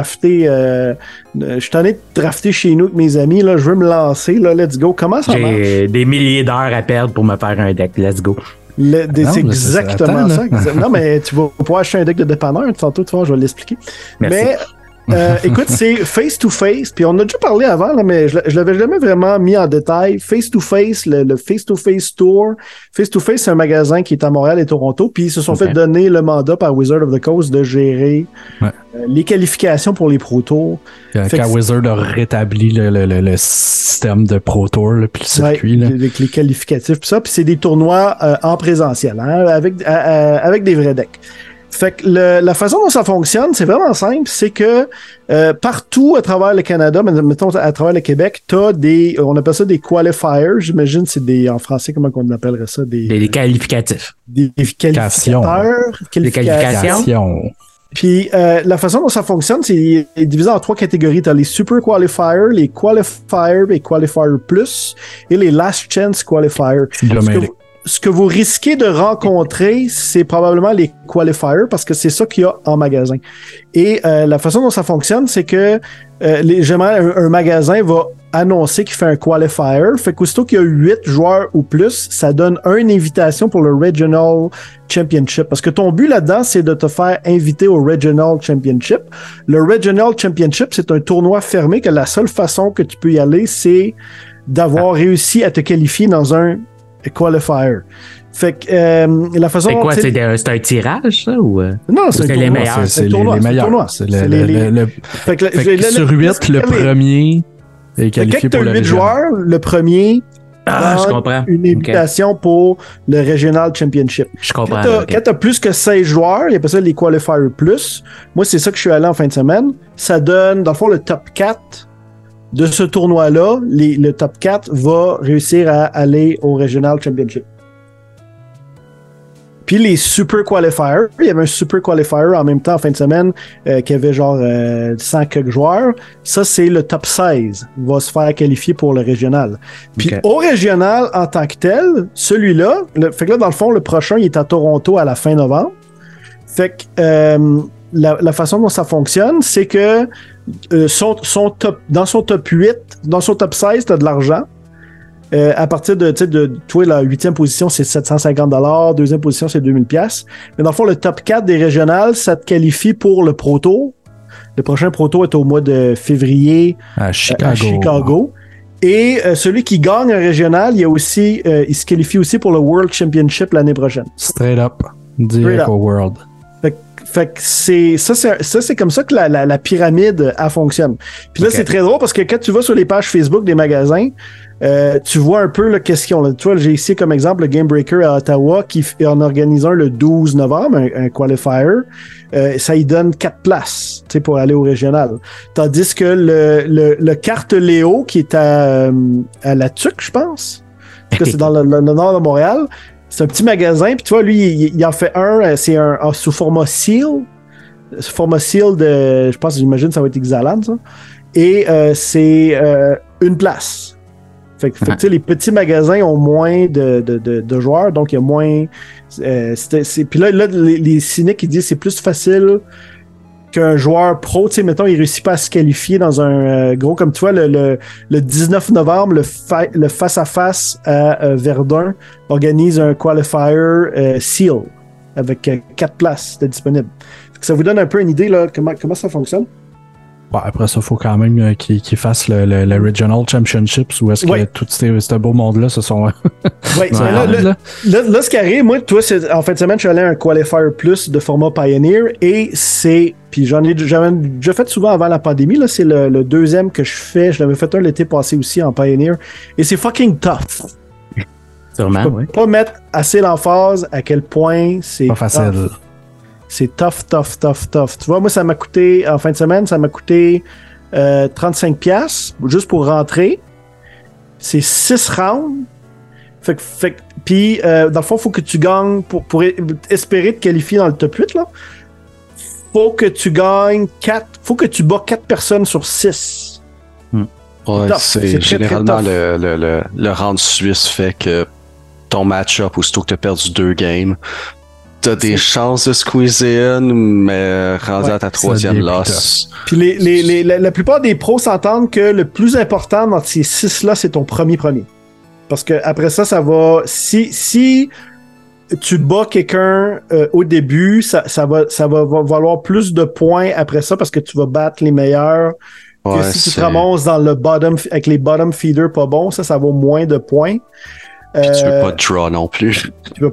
drafter chez nous avec mes amis, là, je veux me lancer, là, let's go. Comment ça marche? J'ai des milliers d'heures à perdre pour me faire un deck, let's go. C'est exactement ça. Non, mais tu vas pouvoir acheter un deck de dépanneur, tantôt, tu vois, je vais l'expliquer. Merci. Mais, écoute, c'est face-to-face, puis on a déjà parlé avant, là, mais je l'avais jamais vraiment mis en détail. Face-to-face, le Face-to-Face Tour. Face-to-Face, c'est un magasin qui est à Montréal et Toronto, puis ils se sont fait donner le mandat par Wizard of the Coast de gérer les qualifications pour les Pro Tours. Quand Wizard a rétabli le système de Pro Tour, là, puis le circuit. Là. Avec les qualificatifs, puis ça, puis c'est des tournois en présentiel, hein, avec des vrais decks. Fait que la façon dont ça fonctionne, c'est vraiment simple. C'est que partout à travers le Canada, mettons à travers le Québec, t'as on appelle ça des qualifiers. J'imagine c'est en français, comment on appellerait ça? Des qualificatifs. Des qualificateurs. Des qualifications. Puis la façon dont ça fonctionne, c'est divisé en 3 catégories. Tu as les Super Qualifiers, les Qualifiers et Qualifiers Plus et les Last Chance Qualifiers. Ce que vous risquez de rencontrer, c'est probablement les Qualifiers parce que c'est ça qu'il y a en magasin. Et la façon dont ça fonctionne, c'est que généralement, un magasin va annoncer qu'il fait un qualifier. Fait qu'aussitôt qu'il y a 8 joueurs ou plus, ça donne une invitation pour le Regional Championship. Parce que ton but là-dedans, c'est de te faire inviter au Regional Championship. Le Regional Championship, c'est un tournoi fermé que la seule façon que tu peux y aller, c'est d'avoir réussi à te qualifier dans un qualifier. Fait que la façon... C'est quoi? C'est un tirage, ça? Ou... Non, c'est les meilleurs. C'est les meilleurs. Sur 8, le premier est qualifié pour le 8 joueurs, le premier... je comprends. Une invitation pour le Regional Championship. Je comprends. Quand tu as plus que 16 joueurs, il y a pas ça les Qualifiers Plus. Moi, c'est ça que je suis allé en fin de semaine. Ça donne, dans le fond, le top 4 de ce tournoi-là. Le top 4 va réussir à aller au Regional Championship. Puis les Super Qualifiers, il y avait un Super Qualifier en même temps en fin de semaine qui avait genre 100 quelques joueurs. Ça, c'est le top 16. Il va se faire qualifier pour le régional. Puis au régional, en tant que tel, celui-là, fait que là, dans le fond, le prochain, il est à Toronto à la fin novembre. Fait que la façon dont ça fonctionne, c'est que dans son top 8, dans son top 16, tu as de l'argent. À partir de toi, la 8e position, c'est 750 $, deuxième position, c'est 2000 $. Mais dans le fond, le top 4 des régionales, ça te qualifie pour le Pro Tour. Le prochain Pro Tour est au mois de février à Chicago. Et celui qui gagne un régional, il se qualifie aussi pour le World Championship l'année prochaine. Straight up. Direct au World. Fait que c'est comme ça que la pyramide fonctionne. Puis là, c'est très drôle parce que quand tu vas sur les pages Facebook des magasins, tu vois un peu qu'est-ce qu'ils ont. Tu vois, j'ai ici comme exemple le Game Breaker à Ottawa qui en organise un le 12 novembre, un qualifier. Ça y donne 4 places pour aller au régional. Tandis que le Carte Léo qui est à la Tuque, je pense. En tout cas, c'est dans le nord de Montréal. C'est un petit magasin, puis tu vois, lui, il en fait c'est sous format seal. Sous format seal de, je pense, j'imagine, ça va être Ixalan, ça. Et c'est une place. Fait que tu sais, les petits magasins ont moins de joueurs, donc il y a moins... Puis là, les cyniques, ils disent c'est plus facile qu'un joueur pro, tu sais, mettons, il réussit pas à se qualifier dans un gros, comme tu vois, le 19 novembre, le face-à-face à Verdun organise un qualifier seal avec 4 places disponibles. Ça vous donne un peu une idée, là, comment ça fonctionne? Bon, après ça, il faut quand même qu'ils fassent le Regional Championships où est-ce que tout ce beau monde-là se sont... Oui, là, ce qui arrive, moi, toi, en fin de semaine, je suis allé à un Qualifier Plus de format Pioneer et c'est... Puis j'avais déjà fait souvent avant la pandémie, là, c'est le deuxième que je fais. Je l'avais fait un l'été passé aussi en Pioneer et c'est fucking tough. Sûrement, oui. Pas mettre assez l'emphase à quel point c'est pas facile. Tough. C'est tough. Tu vois, moi, ça m'a coûté, en fin de semaine, 35$ juste pour rentrer. C'est 6 rounds. Puis, dans le fond, il faut que tu gagnes, pour espérer te qualifier dans le top 8, là, faut que tu gagnes 4, faut que tu bats 4 personnes sur 6. Ouais, c'est généralement le round suisse fait que ton match-up, aussitôt que tu as perdu 2 games, t'as des chances de squeezer in, mais rendu à ta 3e loss. Puis la plupart des pros s'entendent que le plus important dans ces 6-là, c'est ton premier. Parce que après ça va... Si tu bats quelqu'un au début, ça va valoir plus de points après ça parce que tu vas battre les meilleurs. Que si tu te ramasses dans le bottom avec les bottom feeders pas bons, ça vaut moins de points. Puis tu veux pas draw non plus.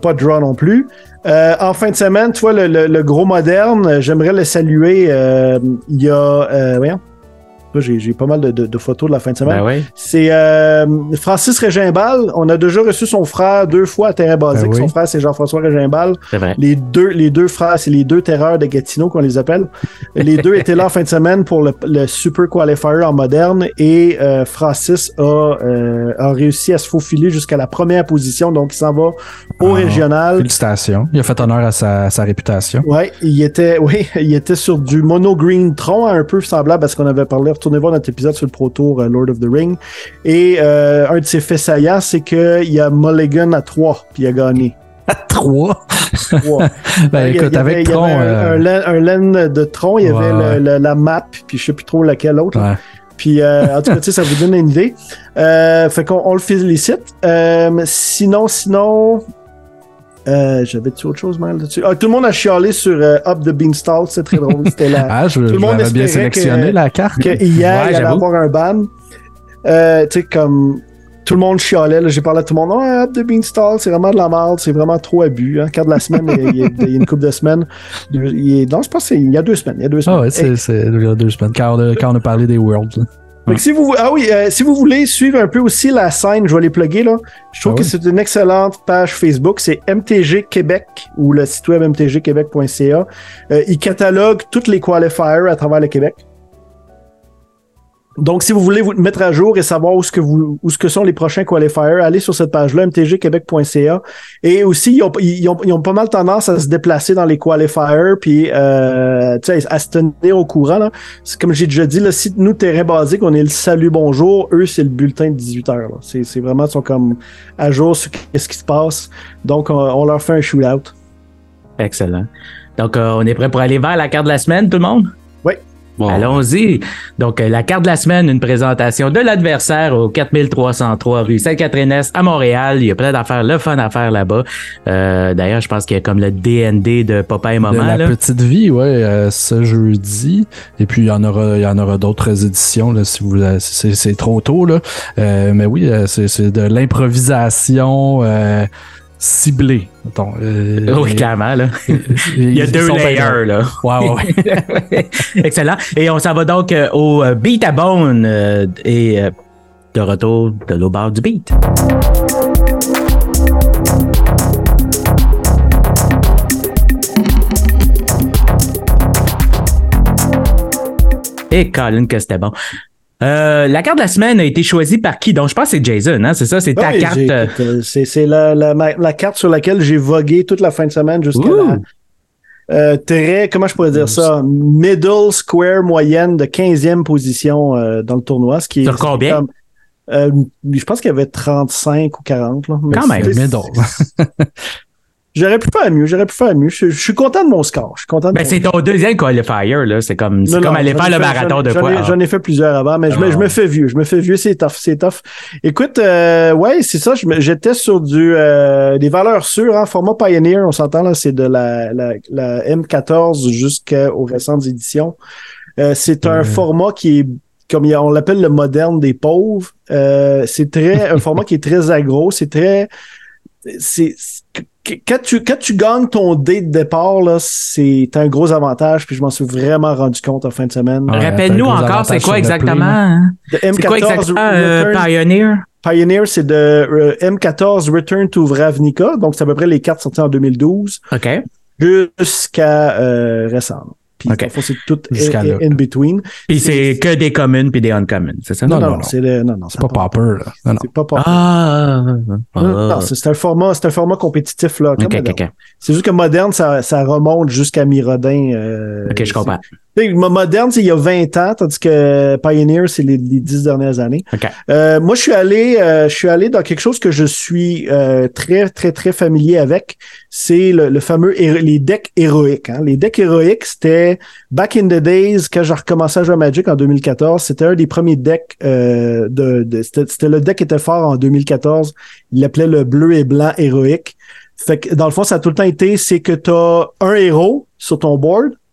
En fin de semaine, tu vois, le gros moderne, j'aimerais le saluer. Il y a cas, j'ai pas mal de photos de la fin de semaine. Ben oui. C'est Francis Régimbal. On a déjà reçu son frère 2 fois à Terrain Basique. Ben oui. Son frère, c'est Jean-François Régimbal. C'est vrai. Les deux frères, c'est les deux terreurs de Gatineau qu'on les appelle. Les deux étaient là en fin de semaine pour le Super Qualifier en moderne et Francis a réussi à se faufiler jusqu'à la première position, donc il s'en va au régional. Félicitations. Il a fait honneur à sa réputation. Ouais, il était sur du mono green tronc un peu semblable à ce qu'on avait parlé. Retournez voir notre épisode sur le Pro Tour Lord of the Ring. Et un de ses faits saillants, c'est qu'il y a Mulligan à 3 puis il a gagné. À 3? 3. Ben écoute, avec Tron... Il y avait un laine de Tron, il y avait la map, puis je sais plus trop laquelle autre. Ouais. Puis, en tout cas, tu sais, ça vous donne une idée. Fait qu'on le félicite. Sinon, j'avais-tu autre chose mal dessus? Tout le monde a chialé sur Up the Beanstalk, c'est très drôle. C'était je l'avais bien sélectionné, la carte. Que hier, il allait avoir un ban. Tu sais, comme... Tout le monde chialait, là, j'ai parlé à tout le monde. Up the Beanstalk, c'est vraiment de la merde, c'est vraiment trop abus. Hein. Quart de la semaine, il y a une couple de semaines. Non, je pense que c'est il y a 2 semaines. Ah ouais, c'est il y a 2 semaines, quand on a parlé des Worlds. Donc, si vous voulez suivre un peu aussi la scène, je vais les plugger là. Je trouve que c'est une excellente page Facebook. C'est MTG Québec ou le site web mtgquebec.ca. Il catalogue tous les qualifiers à travers le Québec. Donc, si vous voulez vous mettre à jour et savoir où ce que sont les prochains qualifiers, allez sur cette page-là, mtgquebec.ca. Et aussi, ils ont pas mal tendance à se déplacer dans les qualifiers, puis à se tenir au courant. Là. C'est comme j'ai déjà dit, là, si nous, Terrain Basique, on est le salut bonjour, eux, c'est le bulletin de 18h. Là. C'est vraiment, ils sont comme à jour sur ce qui se passe. Donc, on leur fait un shootout. Excellent. Donc, on est prêt pour aller vers la carte de la semaine, tout le monde? Oui. Bon. Allons-y. Donc, la carte de la semaine, une présentation de l'adversaire au 4303 rue Sainte-Catherine-Est à Montréal. Il y a plein d'affaires, le fun à faire là-bas. D'ailleurs, je pense qu'il y a comme le DND de Papa et Maman. De la petite vie, ce jeudi. Et puis, il y en aura d'autres éditions, là, si c'est trop tôt, là. Mais oui, c'est de l'improvisation, ciblé. Oui, clairement, là. Il y a 2 layers, là. Ouais. Excellent. Et on s'en va donc au Beat à Bone et de retour de l'au bar du Beat. Et Colin, que c'était bon. La carte de la semaine a été choisie par qui? Donc, je pense que c'est Jason, hein? C'est ça? C'est ta carte. C'est la carte sur laquelle j'ai vogué toute la fin de semaine jusqu'à comment je pourrais dire ça? Middle square moyenne de 15e position dans le tournoi. Ce qui sur combien? Je pense qu'il y avait 35 ou 40. Là. Quand même. Middle. J'aurais pu faire mieux. Je suis content de mon score. C'est ton deuxième qualifier, là. C'est comme aller faire le marathon de fois. J'en ai fait plusieurs avant, mais je me fais vieux. C'est tough. Écoute, c'est ça. J'étais sur des valeurs sûres, hein. Format Pioneer, on s'entend, là. C'est de la M14 jusqu'aux récentes éditions. C'est un format qui est, comme on l'appelle le moderne des pauvres. C'est un format qui est très aggro. Quand tu gagnes ton dé de départ, là, c'est un gros avantage, puis je m'en suis vraiment rendu compte en fin de semaine. Rappelle-nous encore, c'est quoi exactement? Hein? C'est quoi exactement Pioneer? Pioneer, c'est de M14 Return to Vravnica, donc c'est à peu près les cartes sorties en 2012. OK. Jusqu'à récemment. Puis c'est tout in between. Puis c'est que des communs puis des uncommons, c'est ça? Non, c'est pas Popper, là. Non. C'est pas Popper. Non, c'est un format compétitif, là. OK. C'est juste que moderne, ça remonte jusqu'à Mirodin. OK, je comprends. Moderne, c'est il y a 20 ans, tandis que Pioneer, c'est les 10 dernières années. OK. Moi, je suis allé dans quelque chose que je suis très, très, très familier avec. C'est le fameux les decks héroïques. Hein. Les decks héroïques, c'était back in the days, quand j'ai recommencé à jouer à Magic en 2014, c'était un des premiers decks c'était le deck qui était fort en 2014. Il l'appelait le bleu et blanc héroïque. Fait que dans le fond, ça a tout le temps été, c'est que t'as un héros sur ton board.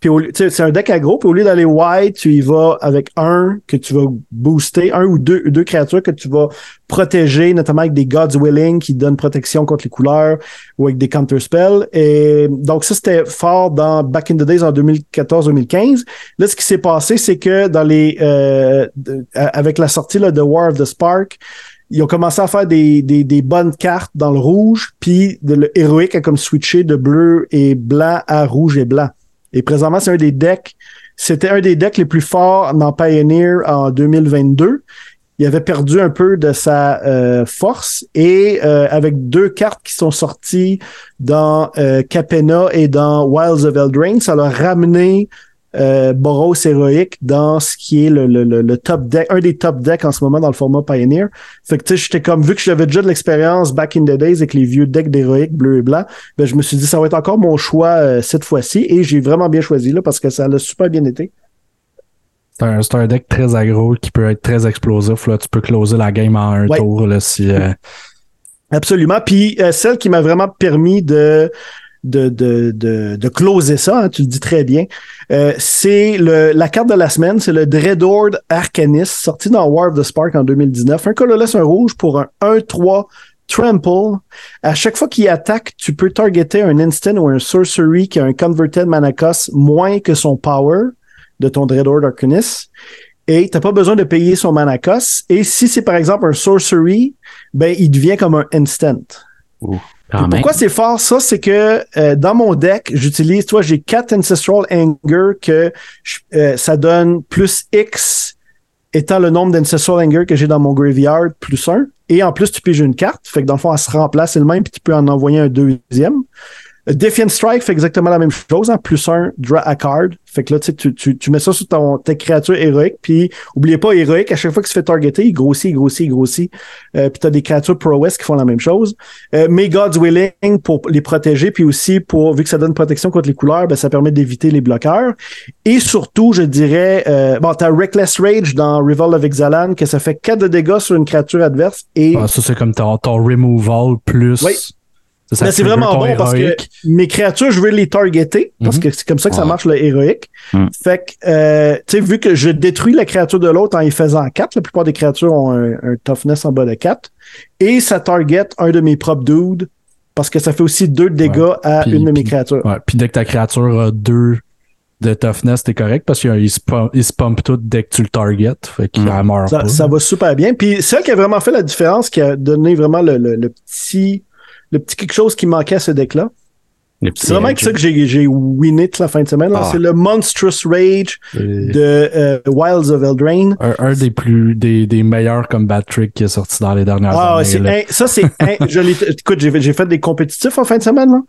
Puis c'est un deck aggro, puis au lieu d'aller white, tu y vas avec un que tu vas booster, un ou deux créatures que tu vas protéger, notamment avec des God's Willing qui donnent protection contre les couleurs ou avec des counterspells. Et donc ça, c'était fort dans Back in the Days en 2014-2015. Là, ce qui s'est passé, c'est que dans avec la sortie là, de War of the Spark, ils ont commencé à faire des bonnes cartes dans le rouge, puis le héroïque a comme switché de bleu et blanc à rouge et blanc. Et présentement, c'était un des decks les plus forts dans Pioneer en 2022. Il avait perdu un peu de sa force et avec 2 cartes qui sont sorties dans Capenna et dans Wilds of Eldraine, ça l'a ramené Boros héroïque dans ce qui est le top deck, un des top decks en ce moment dans le format Pioneer. Fait que tu sais, j'étais comme, vu que j'avais déjà de l'expérience back in the days avec les vieux decks d'héroïque bleu et blanc, ben je me suis dit ça va être encore mon choix cette fois-ci et j'ai vraiment bien choisi là parce que ça a super bien été. C'est un deck très aggro qui peut être très explosif. Là. Tu peux closer la game en un tour là, si. Absolument. Puis celle qui m'a vraiment permis de closer ça, hein, tu le dis très bien. C'est la carte de la semaine, c'est le Dreadhorde Arcanis, sorti dans War of the Spark en 2019. Un colorless, un rouge pour un 1-3 trample. À chaque fois qu'il attaque, tu peux targeter un instant ou un sorcery qui a un converted mana cost moins que son power de ton Dreadhorde Arcanis. Et t'as pas besoin de payer son mana cost. Et si c'est par exemple un sorcery, ben il devient comme un instant. Pourquoi c'est fort ça, c'est que dans mon deck, j'utilise, j'ai 4 Ancestral Anger que ça donne plus X étant le nombre d'Ancestral Anger que j'ai dans mon graveyard plus 1. Et en plus, tu piges une carte, fait que dans le fond, elle se remplace, c'est le même, puis tu peux en envoyer un deuxième. Defiant Strike fait exactement la même chose, hein, plus 1, draw a card. Fait que là, tu mets ça sur ta créature héroïque, puis oubliez pas, héroïque, à chaque fois qu'il se fait targeter, il grossit. Puis t'as des créatures Prowess qui font la même chose. Mais God's Willing pour les protéger, puis aussi vu que ça donne protection contre les couleurs, ben ça permet d'éviter les bloqueurs. Et surtout, je dirais, t'as Reckless Rage dans Revolt of Ixalan, que ça fait 4 de dégâts sur une créature adverse. Et ça, c'est comme ton removal plus... Oui. Mais c'est vraiment bon parce que mes créatures, je veux les targeter parce que c'est comme ça que ça marche le héroïque. Fait que, tu sais, vu que je détruis la créature de l'autre en y faisant 4, la plupart des créatures ont un toughness en bas de 4 et ça target un de mes propres dudes parce que ça fait aussi 2 dégâts à une de mes créatures. Ouais, puis dès que ta créature a 2 de toughness, t'es correct parce qu'il se pump tout dès que tu le target. Fait qu'il meurt pas. Ça va super bien. Puis celle qui a vraiment fait la différence, qui a donné vraiment le petit quelque chose qui manquait à ce deck-là. C'est vraiment avec ça que j'ai winné toute la fin de semaine. C'est le Monstrous Rage de Wilds of Eldraine. Un des meilleurs combat tricks qui est sorti dans les dernières années. Écoute, j'ai fait des compétitifs en fin de semaine. Là.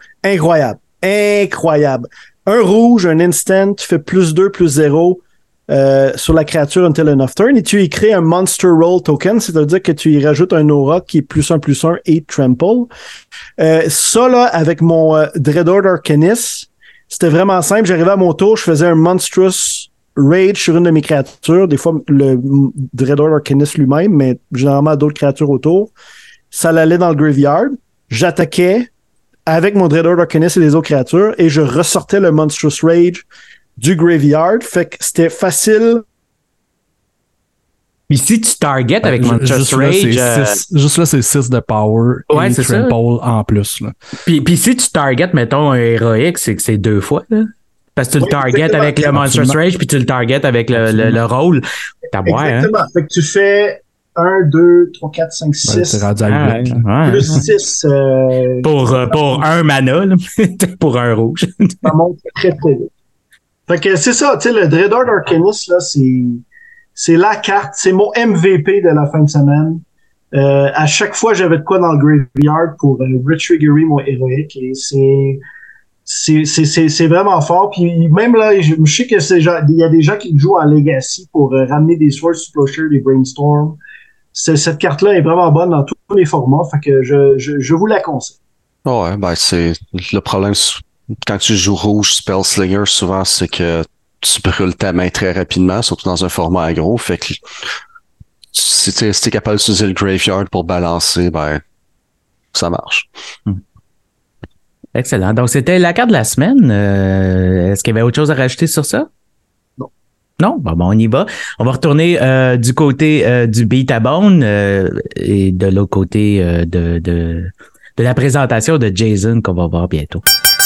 Incroyable. Un rouge, un instant, tu fais plus 2, plus 0 sur la créature until end of turn et tu y crées un Monster Roll token, c'est-à-dire que tu y rajoutes un aura qui est plus 1 et trample. Ça, là, avec mon Dreadhorde Arcanis, c'était vraiment simple. J'arrivais à mon tour, je faisais un Monstrous Rage sur une de mes créatures, des fois le Dreadhorde Arcanis lui-même, mais généralement d'autres créatures autour. Ça l'allait dans le graveyard. J'attaquais avec mon Dreadhorde Arcanis et les autres créatures et je ressortais le Monstrous Rage du graveyard, fait que c'était facile. Mais si tu target avec Monstrous Rage... Juste là, c'est 6 de power et trample en plus. Là. Puis si tu target, mettons, un héroïque, c'est que c'est 2 fois. Là. Parce que tu le target avec le Monstrous Rage, puis tu le target avec le rôle. Exactement. Fait que tu fais 1, 2, 3, 4, 5, 6. C'est rendu à 8. Plus 6. Pour un mana, là. Pour un rouge. Ça monte très, très vite. Fait que c'est ça, tu sais, le Dreadhorde Arcanis, là, c'est la carte, c'est mon MVP de la fin de semaine. À chaque fois, j'avais de quoi dans le graveyard pour retriggerer mon héroïque et c'est vraiment fort. Puis même là, je sais que il y a des gens qui jouent en Legacy pour ramener des Swords to Plowshare, des Brainstorm. Cette carte-là est vraiment bonne dans tous les formats, fait que je vous la conseille. Ouais, ben c'est le problème. Quand tu joues rouge Spellslinger, souvent, c'est que tu brûles ta main très rapidement, surtout dans un format aggro. Fait que si t'es capable d'utiliser le graveyard pour balancer, ben ça marche. Excellent. Donc, c'était la carte de la semaine. Est-ce qu'il y avait autre chose à rajouter sur ça? Non. Non? Bon, on y va. On va retourner du côté du Beat à Bone et de l'autre côté de la présentation de Jason qu'on va voir bientôt.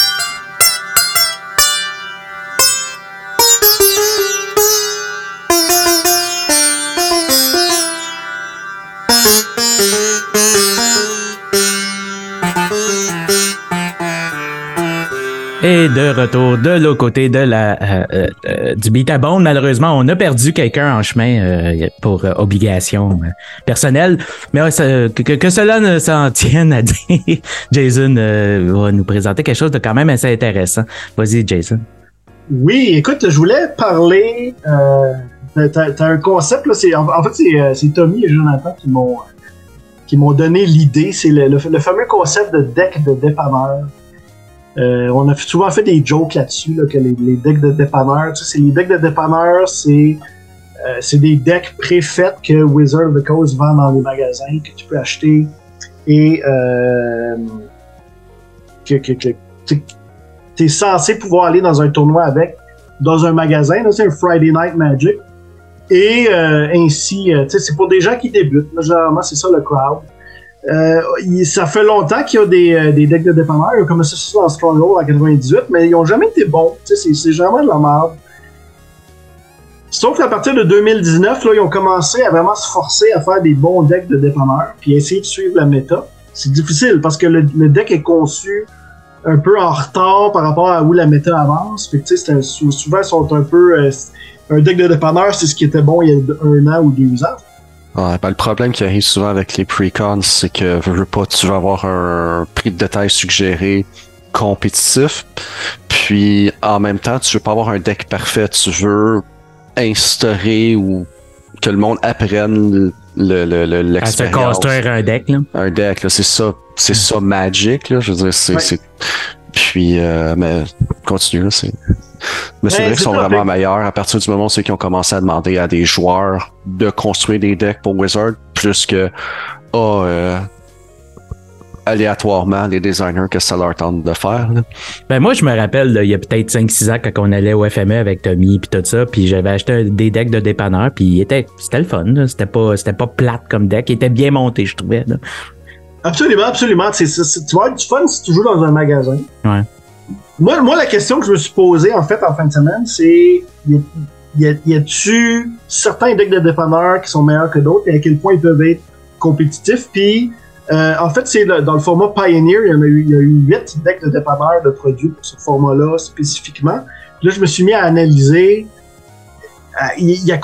Et de retour de l'autre côté de du Beat à Bone. Malheureusement, on a perdu quelqu'un en chemin pour obligation personnelle. Mais que cela ne s'en tienne à dire, Jason va nous présenter quelque chose de quand même assez intéressant. Vas-y, Jason. Oui, écoute, je voulais parler... t'as un concept, là, en fait, c'est Tommy et Jonathan qui m'ont donné l'idée. C'est le fameux concept de deck de dépanneur. On a souvent fait des jokes là-dessus, là, que les decks de dépanneur, tu sais, les decks de dépanneur, c'est des decks préfaits que Wizard of the Coast vend dans les magasins, que tu peux acheter et que t'es censé pouvoir aller dans un tournoi avec, dans un magasin, là, c'est un Friday Night Magic. Et ainsi, tu sais, c'est pour des gens qui débutent. Là, généralement, c'est ça le crowd. Ça fait longtemps qu'il y a des decks de dépanneurs. Ils ont commencé ça dans Stronghold en 98, mais ils n'ont jamais été bons. C'est vraiment de la merde. Sauf qu'à partir de 2019, là, ils ont commencé à vraiment se forcer à faire des bons decks de dépanneurs puis essayer de suivre la méta. C'est difficile parce que le deck est conçu un peu en retard par rapport à où la méta avance. Fait que, souvent, ils sont un peu... un deck de dépanneur, c'est ce qui était bon il y a 1 an ou 2 ans. Ouais, le problème qui arrive souvent avec les pre-cons, c'est que veux pas, tu vas avoir un prix de détail suggéré compétitif, puis en même temps, tu veux pas avoir un deck parfait, tu veux instaurer ou que le monde apprenne l'expérience. À se construire un deck, là. Un deck, là, c'est ça Magic, là, je veux dire, c'est... Puis, mais continue, là, c'est... Mais c'est vrai qu'ils sont vraiment meilleurs à partir du moment où c'est qu'ils ont commencé à demander à des joueurs de construire des decks pour Wizard, plus que aléatoirement les designers que ça leur tente de faire. Là. Ben moi, je me rappelle, là, il y a peut-être 5-6 ans quand on allait au FME avec Tommy puis tout ça, puis j'avais acheté des decks de dépanneur, puis c'était le fun. Là. C'était pas plate comme deck, il était bien monté, je trouvais. Là. Absolument. Tu vas avoir du fun si tu joues dans un magasin. Ouais. Moi, la question que je me suis posée en fait en fin de semaine, c'est y a-tu certains decks de dépanneurs qui sont meilleurs que d'autres et à quel point ils peuvent être compétitifs? Puis en fait, c'est dans le format Pioneer, il y a eu 8 decks de dépanneurs de produits pour ce format-là spécifiquement. Puis là, je me suis mis à analyser il y a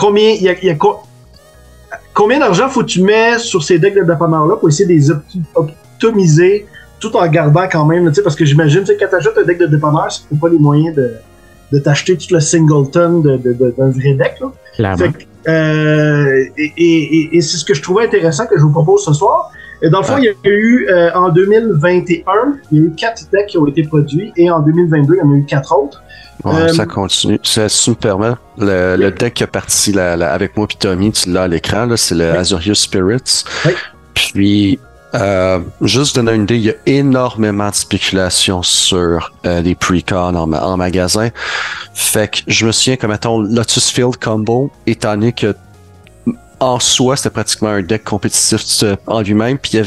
combien d'argent faut que tu mets sur ces decks de dépanneurs-là pour essayer de les optimiser tout en gardant quand même, parce que j'imagine, quand tu achètes un deck de dépanneur, c'est pas les moyens de t'acheter tout le singleton d'un vrai deck. Là. Clairement. Fait que, et c'est ce que je trouvais intéressant que je vous propose ce soir. Et dans le fond, il y a eu, en 2021, il y a eu 4 decks qui ont été produits, et en 2022, il y en a eu 4 autres. Ouais, ça continue. Si tu me permets, le deck qui est parti avec moi et Tommy, tu l'as à l'écran, là, c'est le Azorius Spirits. Oui. Puis, juste donner une idée, il y a énormément de spéculation sur les pre-cons en magasin. Fait que je me souviens que, mettons, Lotus Field Combo, étant donné que en soi, c'était pratiquement un deck compétitif en lui-même, puis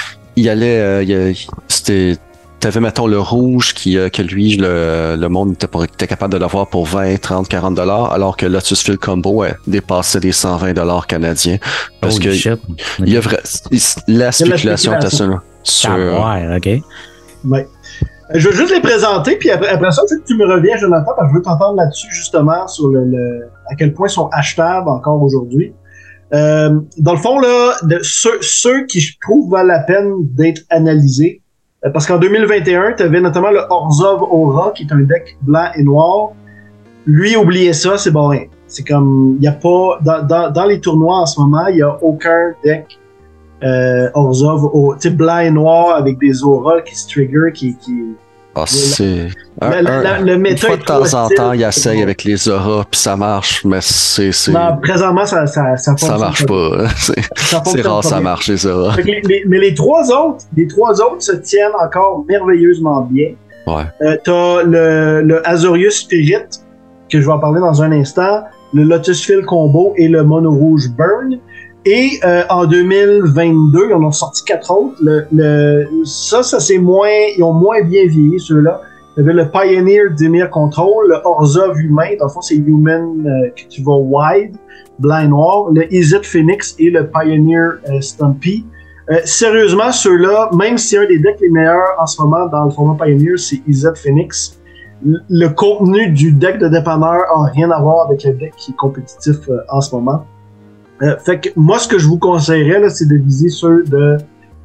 t'avais, mettons, le rouge que lui, le monde était capable de l'avoir pour 20, 30, 40 $, alors que Lotus Field Combo dépassait les 120 $ canadiens. Parce que il y a la spéculation était sur... ouais, OK. Ouais. Je veux juste les présenter, puis après ça, tu me reviens, Jonathan, parce que je veux t'entendre là-dessus, justement, sur à quel point ils sont achetables encore aujourd'hui. Dans le fond, là, ceux qui, je trouve, valent la peine d'être analysés, parce qu'en 2021, tu avais notamment le Orzhov Aura, qui est un deck blanc et noir. Lui, oubliez ça, c'est bon rien. C'est comme, il n'y a pas, dans les tournois en ce moment, il n'y a aucun deck Orzhov, blanc et noir avec des auras qui se trigger, c'est... le méta une fois de temps en temps, il essaye avec les auras, puis ça marche, mais c'est... Non, présentement, ça marche pas. C'est rare, ça marche, les auras. Mais les trois autres se tiennent encore merveilleusement bien. Ouais. T'as le Azorius Spirit, que je vais en parler dans un instant, le Lotus Field Combo et le Mono Rouge Burn. Et en 2022, ils en ont sorti 4 autres. Ça c'est moins... Ils ont moins bien vieilli, ceux-là. Il y avait le Pioneer Dimir Control, le Orzhov Humain, dans le fond c'est Human que tu vas wide, blanc et noir, le Izzet Phoenix et le Pioneer Stumpy. Sérieusement, ceux-là, même si un des decks les meilleurs en ce moment dans le format Pioneer, c'est Izzet Phoenix, le contenu du deck de dépanneur a rien à voir avec le deck qui est compétitif en ce moment. Fait que moi, ce que je vous conseillerais, là, c'est de viser ceux de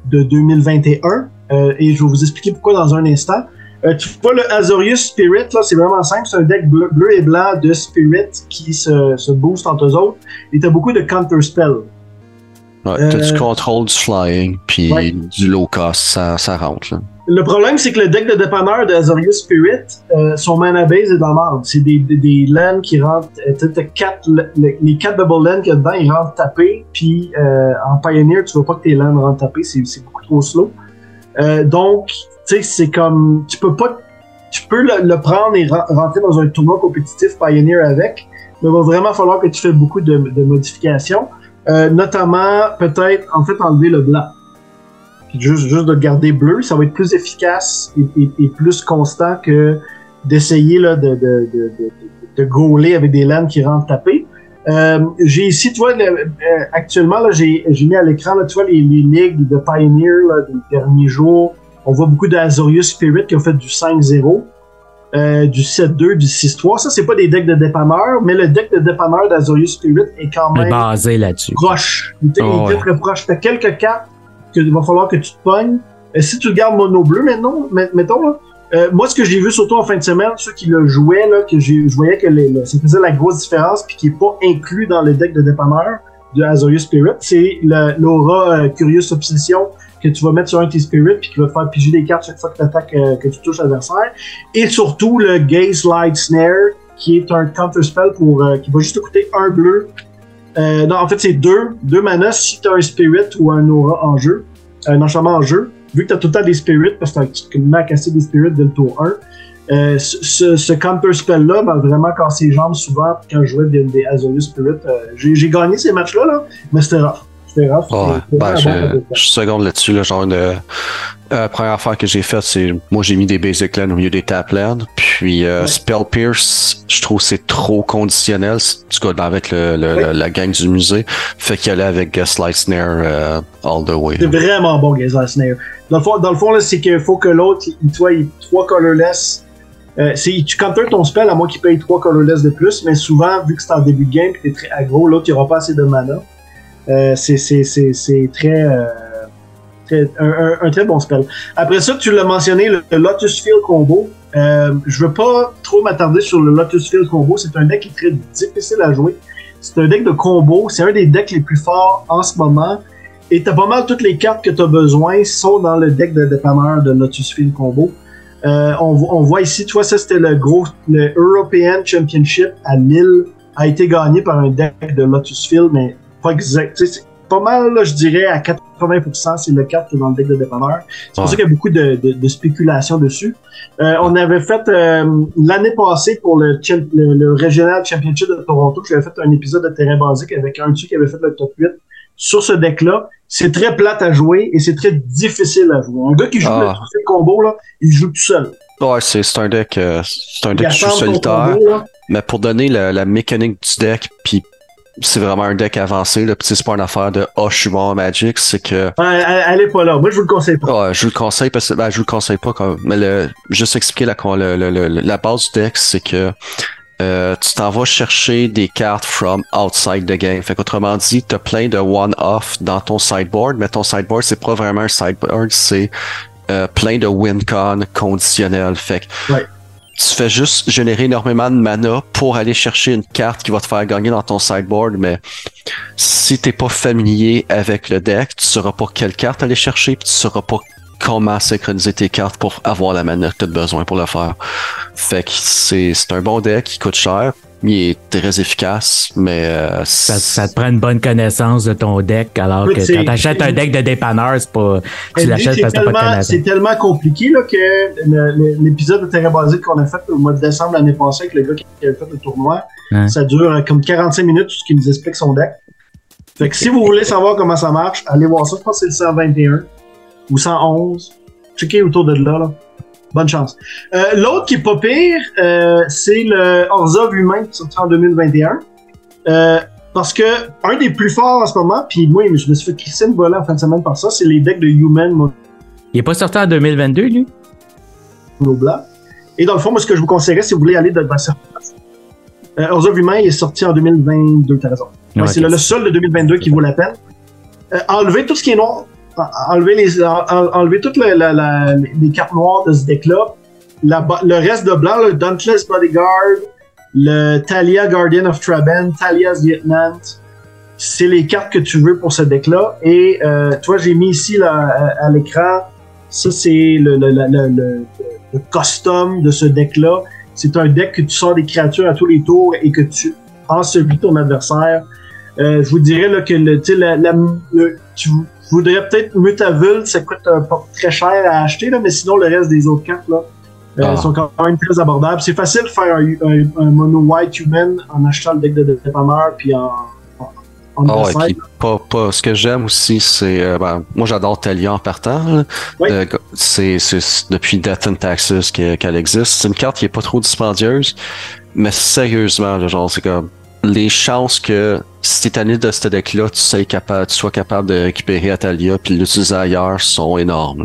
2021 et je vais vous expliquer pourquoi dans un instant. Tu vois le Azorius Spirit, là, c'est vraiment simple, c'est un deck bleu et blanc de Spirit qui se booste entre eux autres et t'as beaucoup de counter spell. Ouais, t'as du contrôle, du flying, puis du low cost, ça rentre. Là. Le problème, c'est que le deck de dépanneur de Azorius Spirit, son mana base est dans la merde. C'est des lands qui rentrent. Les 4 double lands qu'il y a dedans, ils rentrent tapés. Puis en Pioneer, tu veux pas que tes lands rentrent tapés, c'est beaucoup trop slow. Donc, tu sais, c'est comme. Tu peux le prendre et rentrer dans un tournoi compétitif Pioneer avec, mais il va vraiment falloir que tu fasses beaucoup de modifications. Notamment, peut-être, en fait, enlever le blanc. Juste de le garder bleu, ça va être plus efficace et plus constant que d'essayer là, de gauler avec des lands qui rentrent taper. J'ai ici, tu vois, actuellement, là, j'ai mis à l'écran, là, tu vois, les ligues de Pioneer là, des derniers jours. On voit beaucoup d'Azorius Spirit qui ont fait du 5-0, du 7-2, du 6-3. Ça, c'est pas des decks de dépanneur, mais le deck de dépanneur d'Azorius Spirit est quand même basé là-dessus. Proche. Il est très proche. T'as quelques cartes qu'il va falloir que tu te pognes. Si tu le gardes mono bleu maintenant, mettons, là, moi, ce que j'ai vu surtout en fin de semaine, ceux qui le jouaient, là, je voyais que ça faisait la grosse différence puis qui est pas inclus dans le deck de dépanneur de Azorius Spirit, c'est l'aura Curious Obsession que tu vas mettre sur un de tes spirits puis qui va te faire piger des cartes chaque fois que tu attaques, que tu touches l'adversaire. Et surtout le Gaze Light Snare qui est un counter spell qui va juste te coûter 1 bleu. Non, en fait, c'est 2 mana si tu as un spirit ou un aura en jeu, un enchantement en jeu. Vu que tu as tout le temps des spirits, parce que tu as cassé des spirits dès le tour 1, ce counter spell-là m'a vraiment cassé les jambes souvent quand je jouais des Azorius Spirit. J'ai gagné ces matchs-là, là, mais c'était rare. C'était rare. Je suis seconde là-dessus. Là, genre première affaire que j'ai faite, c'est moi j'ai mis des basic lands au milieu des tap lands. Puis Spell Pierce, je trouve c'est trop conditionnel. Du coup, avec la gang du musée, fait qu'il allait avec Gaslight Snare all the way. C'est vraiment bon, Gaslight Snare. Dans le fond là, c'est qu'il faut que l'autre, il ait 3 colorless. Tu counter ton spell à moins qu'il paye 3 colorless de plus, mais souvent, vu que c'est en début de game et que t'es très aggro, l'autre il aura pas assez de mana. C'est très un très bon spell. Après ça, tu l'as mentionné, le Lotus Field Combo. Je veux pas trop m'attarder sur le Lotus Field Combo. C'est un deck qui est très difficile à jouer. C'est un deck de combo. C'est un des decks les plus forts en ce moment. Et t'as pas mal toutes les cartes que t'as besoin sont dans le deck de dépanneur de Lotus Field Combo. On voit ici, tu vois, ça c'était le European Championship à Lille a été gagné par un deck de Lotus Field, mais pas exact. C'est pas mal, là, je dirais, à 80%, c'est le 4 qui est dans le deck de dépanneur. C'est pour ça qu'il y a beaucoup de spéculation dessus. On avait fait, l'année passée, pour le Regional Championship de Toronto, j'avais fait un épisode de terrain basique avec un dessus qui avait fait le top 8 sur ce deck-là. C'est très plate à jouer et c'est très difficile à jouer. Un gars qui joue le combo, là, il joue tout seul. Ouais, c'est un deck qui joue solitaire. Combo, mais pour donner la mécanique du deck, puis c'est vraiment un deck avancé, là, pis c'est pas une affaire de je suis bon en Magic, c'est que. Elle est pas là. Moi, je vous le conseille pas. Ouais, je vous le conseille parce que, je vous le conseille pas mais juste expliquer la base du deck, c'est que, tu t'en vas chercher des cartes from outside the game. Fait qu'autrement dit, t'as plein de one-off dans ton sideboard, mais ton sideboard, c'est pas vraiment un sideboard, c'est, plein de win-con conditionnels. Fait que, tu fais juste générer énormément de mana pour aller chercher une carte qui va te faire gagner dans ton sideboard, mais si t'es pas familier avec le deck, tu sauras pas quelle carte aller chercher, puis tu sauras pas comment synchroniser tes cartes pour avoir la mana que t'as besoin pour le faire. Fait que c'est un bon deck qui coûte cher. il est très efficace, mais ça te prend une bonne connaissance de ton deck, alors que quand t'achètes un deck de dépanneur, c'est pas tu l'achètes parce que t'as pas de connaissance. C'est tellement compliqué là, que l'épisode de Terrain Basique qu'on a fait au mois de décembre l'année passée avec le gars qui avait fait le tournoi, ça dure comme 45 minutes tout ce qui nous explique son deck. Fait que si vous voulez savoir comment ça marche, allez voir ça. Je pense que c'est le 121 ou 111. Checkez autour de là. Bonne chance. L'autre qui est pas pire, c'est le Orzhov humain qui est sorti en 2021. Parce que un des plus forts en ce moment, puis moi, je me suis fait crisser une volée en fin de semaine par ça, c'est les decks de Human. Il est pas sorti en 2022, lui? Blanc. Et dans le fond, moi, ce que je vous conseillerais, si vous voulez aller dans cette Orzhov humain, il est sorti en 2022, t'as raison. Ouais, c'est le seul de 2022 qui vaut la peine. Enlevez tout ce qui est noir. Enlever toutes les cartes noires de ce deck-là. Le reste de blanc, le Dauntless Bodyguard, le Talia Guardian of Traben, Talia's Lieutenant, c'est les cartes que tu veux pour ce deck-là. Et toi, j'ai mis ici là, à l'écran, ça c'est le custom de ce deck-là. C'est un deck que tu sors des créatures à tous les tours et que tu ensevelis ton adversaire. Je vous dirais là, que tu voudrais peut-être Mutavul, ça coûte pas très cher à acheter, là, mais sinon le reste des autres cartes là, sont quand même très abordables. C'est facile de faire un mono white human en achetant le deck de dépanneur puis en et puis ce que j'aime aussi, c'est moi j'adore Talia en partant. Là. Oui. C'est depuis Death and Taxes qu'elle existe. C'est une carte qui est pas trop dispendieuse, mais sérieusement, là, genre c'est comme les chances que si t'es tanné de ce deck-là, tu sois capable de récupérer Atalia puis l'utiliser ailleurs sont énormes. Là.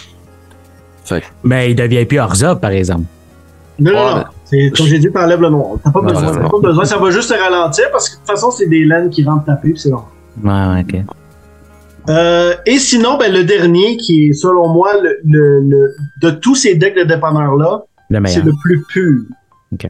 Fait. Mais il devient plus Orzhov, par exemple. Non. C'est, comme j'ai dit, t'enlèves le noir. T'as pas besoin. Ça va juste te ralentir parce que de toute façon, c'est des laines qui rentrent taper puis c'est long. Ouais, ok. Et sinon, le dernier qui est, selon moi, de tous ces decks de dépanneurs-là, c'est le plus pur. Ok.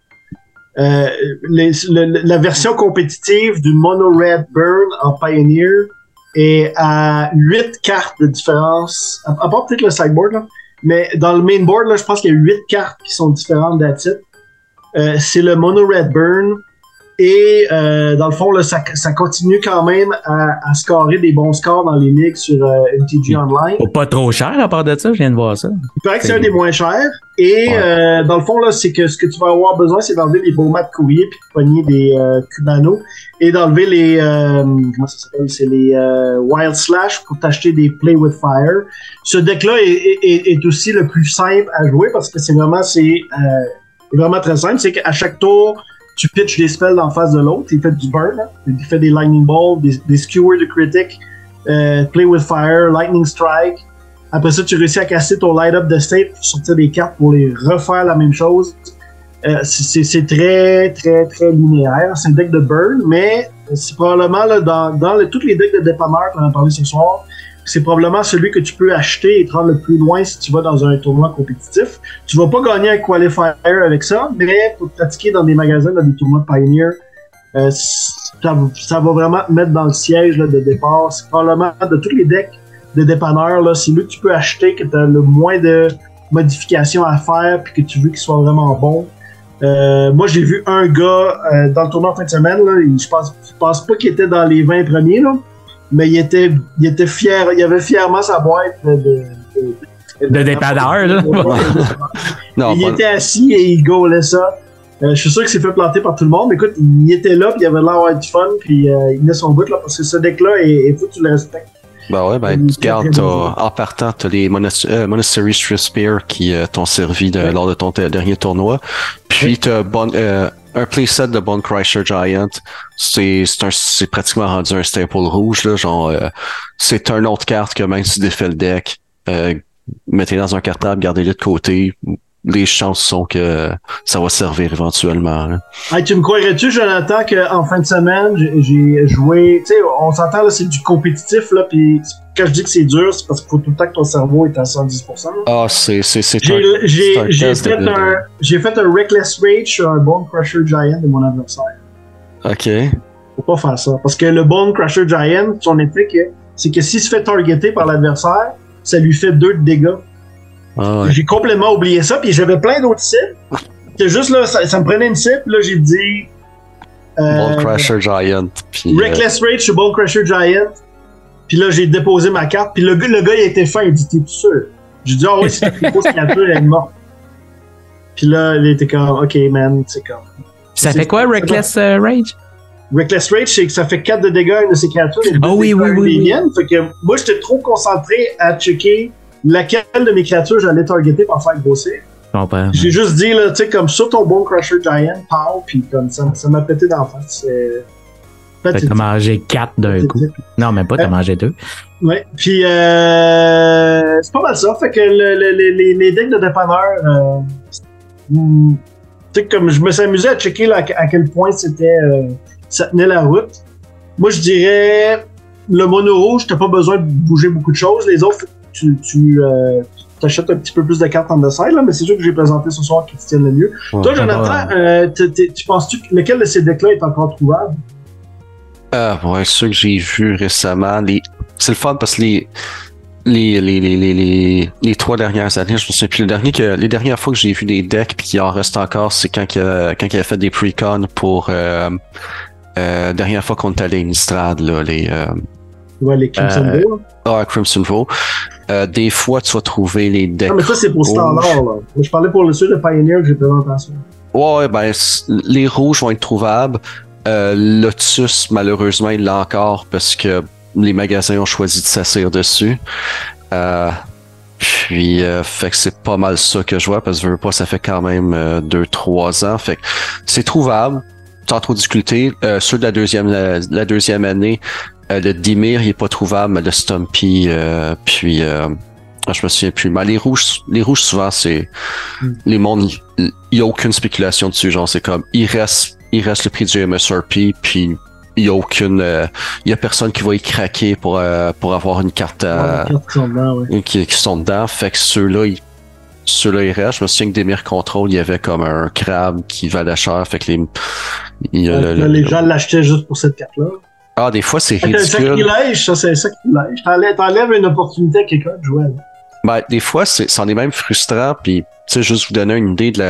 La version compétitive du Mono Red Burn en Pioneer est à 8 cartes de différence, à part peut-être le sideboard, là, mais dans le mainboard, là, je pense qu'il y a 8 cartes qui sont différentes d'attitude. C'est le Mono Red Burn et dans le fond, là, ça continue quand même à scorer des bons scores dans les ligues sur MTG Online. Pas trop cher à part de ça, je viens de voir ça. Il paraît que c'est un des moins chers. Et dans le fond, là, c'est que ce que tu vas avoir besoin, c'est d'enlever les beaux mats de courrier puis de pogner des Cubano et d'enlever les comment ça s'appelle? C'est les Wild Slash pour t'acheter des Play with Fire. Ce deck-là est aussi le plus simple à jouer parce que c'est vraiment très simple. C'est qu'à chaque tour, tu pitches des spells d'en face de l'autre. Il fait du burn, hein? Il fait des Lightning Balls, des Skewers de Critic, Play with Fire, Lightning Strike. Après ça, tu réussis à casser ton Light Up de State pour sortir des cartes pour les refaire la même chose. C'est très, très, très linéaire. C'est un deck de burn, mais c'est probablement là, dans tous les decks de dépanneurs qu'on a parlé ce soir, c'est probablement celui que tu peux acheter et te rendre le plus loin si tu vas dans un tournoi compétitif. Tu vas pas gagner un qualifier avec ça, mais pour te pratiquer dans des magasins, dans des tournois de Pioneer, ça va vraiment te mettre dans le siège là, de départ. C'est probablement de tous les decks de dépanneurs, là, c'est lui que tu peux acheter, que tu as le moins de modifications à faire puis que tu veux qu'il soit vraiment bon. Moi, j'ai vu un gars dans le tournoi en fin de semaine, là, je pense pas qu'il était dans les 20 premiers, là, mais il était fier, il avait fièrement sa boîte de dépanneur, là. Il était assis et il gaulait ça. Je suis sûr qu'il s'est fait planter par tout le monde, mais écoute, il était là, puis il avait l'air d'avoir du fun, puis il met son bout, là, parce que ce deck-là, il faut que tu le respectes. Regarde, en partant, t'as les Monastery Stress Spear qui t'ont servi lors de ton dernier tournoi. Puis t'as un playset de Bone Crusher Giant. C'est pratiquement rendu un staple rouge, là. Genre, c'est une autre carte que même si tu défais le deck, mettez dans un cartable, gardez-le de côté. Les chances sont que ça va servir éventuellement. Là. Hey, tu me croirais-tu, Jonathan, qu'en fin de semaine, j'ai joué... Tu sais, on s'entend, là, c'est du compétitif, là, puis quand je dis que c'est dur, c'est parce qu'il faut tout le temps que ton cerveau est à 110%. Là. Ah, J'ai fait un Reckless Rage sur un Bone Crusher Giant de mon adversaire. OK. Faut pas faire ça. Parce que le Bone Crusher Giant, son effet, c'est que s'il se fait targeter par l'adversaire, ça lui fait 2 de dégâts. Ah ouais. J'ai complètement oublié ça, puis j'avais plein d'autres cibles. C'est juste là, ça me prenait une cible, là, j'ai dit. Bone Crusher Giant. Puis, Reckless Rage sur Bone Crusher Giant. Puis là, j'ai déposé ma carte. Puis le gars, il était fin. Il dit, t'es tout sûr? J'ai dit, ah ouais, c'est une grosse créature, elle est morte. Puis là, il était comme, ok, man, c'est comme. Ça fait quoi, Reckless Rage? Reckless Rage, c'est que ça fait 4 de dégâts à une de ces créatures. Ah oui. Fait que moi, j'étais trop concentré à checker laquelle de mes créatures j'allais targeter pour faire grossir. J'ai juste dit, là, tu sais, comme sur ton Bone Crusher Giant, pow, pis comme ça m'a pété d'en face. T'as mangé 4 d'un coup. Non, même pas, t'as mangé 2. Ouais, pis c'est pas mal ça. Fait que les decks de dépanneur, tu sais, comme je me suis amusé à checker là, à quel point c'était ça tenait la route. Moi, je dirais, le mono rouge, t'as pas besoin de bouger beaucoup de choses. Les autres, tu t'achètes un petit peu plus de cartes en dessert, là, mais c'est sûr que j'ai présenté ce soir qui te tiennent le mieux. Ouais, toi, Jonathan, tu penses-tu que lequel de ces decks-là est encore trouvable? Ouais, ceux que j'ai vus récemment, c'est le fun parce que les 3 dernières années, je me souviens plus, les dernières fois que j'ai vu des decks puis qu'il en reste encore, c'est quand il a fait des pre-con pour dernière fois qu'on est allé à Innistrad, là, les Crimson Vow. Crimson Vow. Des fois, tu vas trouver les decks. Non, mais ça, c'est pour standard, là. Je parlais pour le ceux de Pioneer que j'ai présenté en soi. Ouais, ben, les rouges vont être trouvables. Lotus, malheureusement, il l'a encore parce que les magasins ont choisi de s'asseoir dessus. Puis, fait que c'est pas mal ça que je vois parce que je veux pas, ça fait quand même 2-3 ans. Fait que c'est trouvable, sans trop difficulté. Ceux de la deuxième année, le Dimir, il est pas trouvable, mais le Stumpy, puis je me souviens plus. Mais les rouges souvent, c'est les mondes, il y a aucune spéculation dessus. Genre, c'est comme, il reste le prix du MSRP, puis il y a personne qui va y craquer pour avoir une carte qui sont dedans. Fait que ceux-là, ils restent. Je me souviens que Dimir Control, il y avait comme un crabe qui valait cher. Fait que les gens l'achetaient juste pour cette carte-là. Ah, des fois, c'est ridicule. C'est sacrilège. T'enlèves une opportunité à quelqu'un de jouer. Ben, des fois, c'en est même frustrant. Puis, tu sais, juste vous donner une idée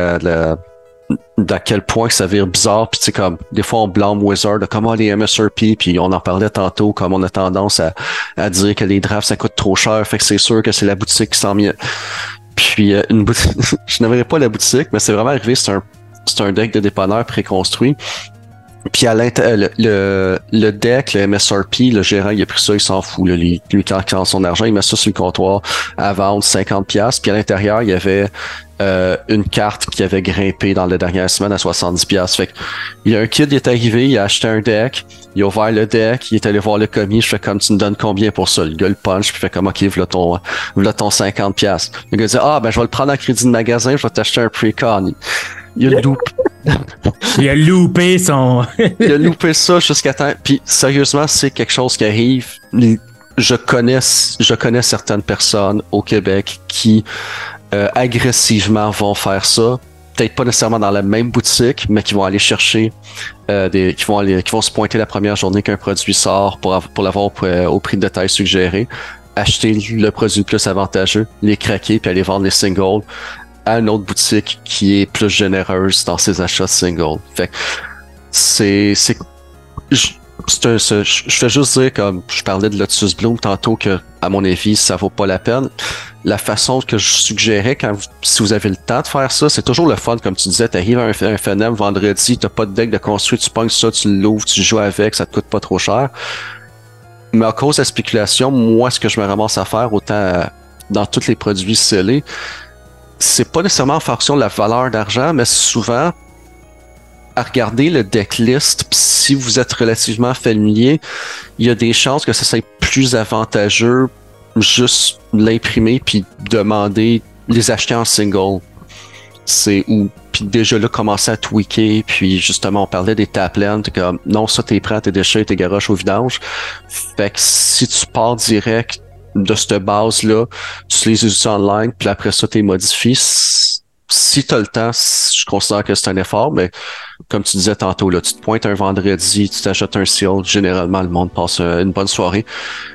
d'à quel point ça vire bizarre. Puis, tu sais, comme, des fois, on blâme Wizard de comment les MSRP. Puis, on en parlait tantôt, comme on a tendance à dire que les drafts, ça coûte trop cher. Fait que c'est sûr que c'est la boutique qui s'en vient. Puis, une boutique, je n'avais pas la boutique, mais c'est vraiment arrivé. C'est un deck de dépanneur préconstruit. Puis à le deck, le MSRP, le gérant, il a pris ça, il s'en fout. Là, lui, quand il a son argent, il met ça sur le comptoir à vendre 50$. Puis à l'intérieur, il y avait une carte qui avait grimpé dans la dernière semaine à 70$. Fait que, il y a un kid, il est arrivé, il a acheté un deck, il a ouvert le deck, il est allé voir le commis, je fais comme, tu me donnes combien pour ça? Le gars le punch, puis fait comme, ok, voilà ton 50$. Le gars dit, ben je vais le prendre en crédit de magasin, je vais t'acheter un pre-con. Il a loupé. Il a loupé son... Il a loupé ça jusqu'à temps. Puis sérieusement, c'est quelque chose qui arrive. Je connais certaines personnes au Québec qui agressivement vont faire ça. Peut-être pas nécessairement dans la même boutique, mais qui vont aller chercher qui vont se pointer la première journée qu'un produit sort pour l'avoir au prix de détail suggéré, acheter le produit le plus avantageux, les craquer puis aller vendre les singles à une autre boutique qui est plus généreuse dans ses achats singles. Fait je fais juste dire, comme je parlais de Lotus Bloom tantôt, que à mon avis ça vaut pas la peine. La façon que je suggérais, si vous avez le temps de faire ça, c'est toujours le fun, comme tu disais, t'arrives à un FNM vendredi, t'as pas de deck de construire, tu pognes ça, tu l'ouvres, tu joues avec, ça te coûte pas trop cher. Mais à cause de la spéculation, moi ce que je me ramasse à faire, autant dans tous les produits scellés, c'est pas nécessairement en fonction de la valeur d'argent, mais souvent à regarder le decklist, pis si vous êtes relativement familier, il y a des chances que ça soit plus avantageux juste l'imprimer puis demander les acheter en single. Puis déjà là commencer à tweaker, puis justement on parlait des taplands, t'es comme non, ça t'es prêt, tes déchets, tes garoches au vidange. Fait que si tu pars direct de cette base-là, tu les uses online, puis après ça, tu les modifies. Si tu as le temps, je considère que c'est un effort, mais comme tu disais tantôt, là, tu te pointes un vendredi, tu t'achètes un seal, généralement, le monde passe une bonne soirée.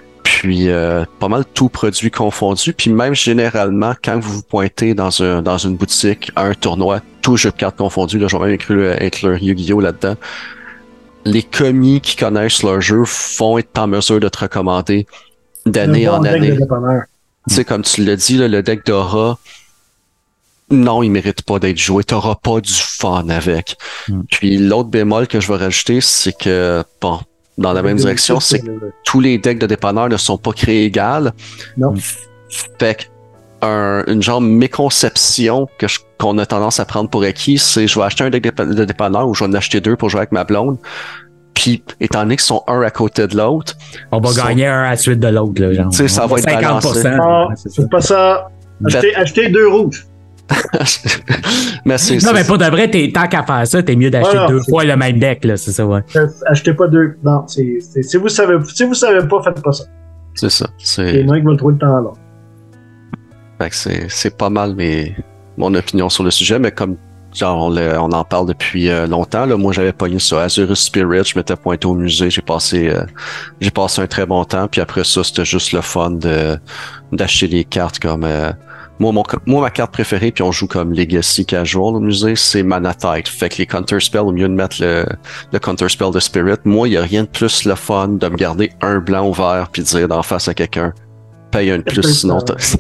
Puis pas mal tout produit confondu. Puis même généralement, quand vous vous pointez dans une boutique, à un tournoi, tout jeu de cartes confondu, là, je vais même inclure Yu-Gi-Oh! Là-dedans. Les commis qui connaissent leur jeu vont être en mesure de te recommander d'année en année. Tu sais, comme tu l'as dit, là, le deck d'Aura, non, il mérite pas d'être joué. T'auras pas du fun avec. Puis l'autre bémol que je vais rajouter, c'est que, bon, dans la même direction, c'est que tous les decks de dépanneurs ne sont pas créés égales. Non. Fait une genre méconception qu'on a tendance à prendre pour acquis, c'est je vais acheter un deck de dépanneur ou je vais en acheter 2 pour jouer avec ma blonde. Puis, étant donné qu'ils sont un à côté de l'autre, on va gagner un à la suite de l'autre, là, genre. Tu sais, ça va être 50%. balancé. C'est pas ça. Achetez 2 rouges. Mais c'est non, mais pour de vrai, tant qu'à faire ça, t'es mieux d'acheter 2 fois le même deck, là, c'est ça, ouais. Achetez pas 2. Non, si vous savez pas, faites pas ça. C'est ça. C'est moi qui vais trouver le temps là. Fait que c'est pas mal mon opinion sur le sujet, mais comme genre on en parle depuis longtemps, là, moi j'avais pogné sur Azurus Spirit, je m'étais pointé au musée, j'ai passé un très bon temps, puis après ça, c'était juste le fun d'acheter des cartes comme moi, ma carte préférée, puis on joue comme Legacy Casual au musée, c'est Mana Tide. Fait que les Counter Spells, au mieux de mettre le Counter Spell de Spirit, moi, il n'y a rien de plus le fun de me garder un blanc ouvert puis dire d'en face à quelqu'un, paye un de plus, sinon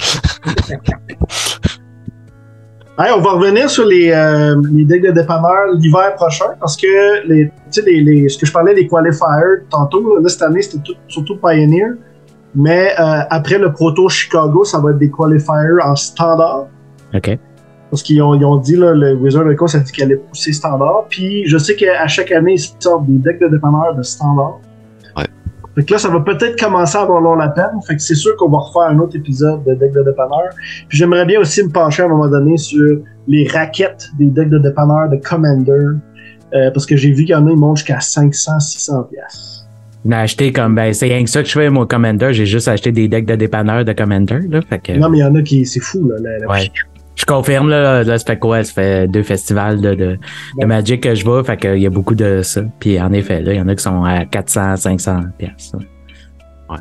Hey, on va revenir sur les decks de dépanneurs l'hiver prochain, parce que ce que je parlais des qualifiers tantôt, là, cette année, c'était surtout Pioneer. Mais après le Proto Chicago, ça va être des qualifiers en standard. OK. Parce qu'ils ont dit, là, le Wizard of the Coast a dit qu'elle allait pousser standard. Puis je sais qu'à chaque année, ils sortent des decks de dépanneurs de standard. Ouais. Fait que là, ça va peut-être commencer à valoir la peine. Fait que c'est sûr qu'on va refaire un autre épisode de decks de dépanneurs. Puis j'aimerais bien aussi me pencher à un moment donné sur les raquettes des decks de dépanneurs de Commander. Parce que j'ai vu qu'il y en a, ils montent jusqu'à 500-600$. On a acheté comme, c'est rien que ça que je fais, moi, Commander. J'ai juste acheté des decks de dépanneurs de Commander, là. Fait que, non, mais il y en a qui, c'est fou, là. Ouais. Je confirme, là, ça fait quoi? Ça fait 2 festivals de Magic que je vois, fait qu'il y a beaucoup de ça. Puis en effet, là, il y en a qui sont à 400-500$. Ouais.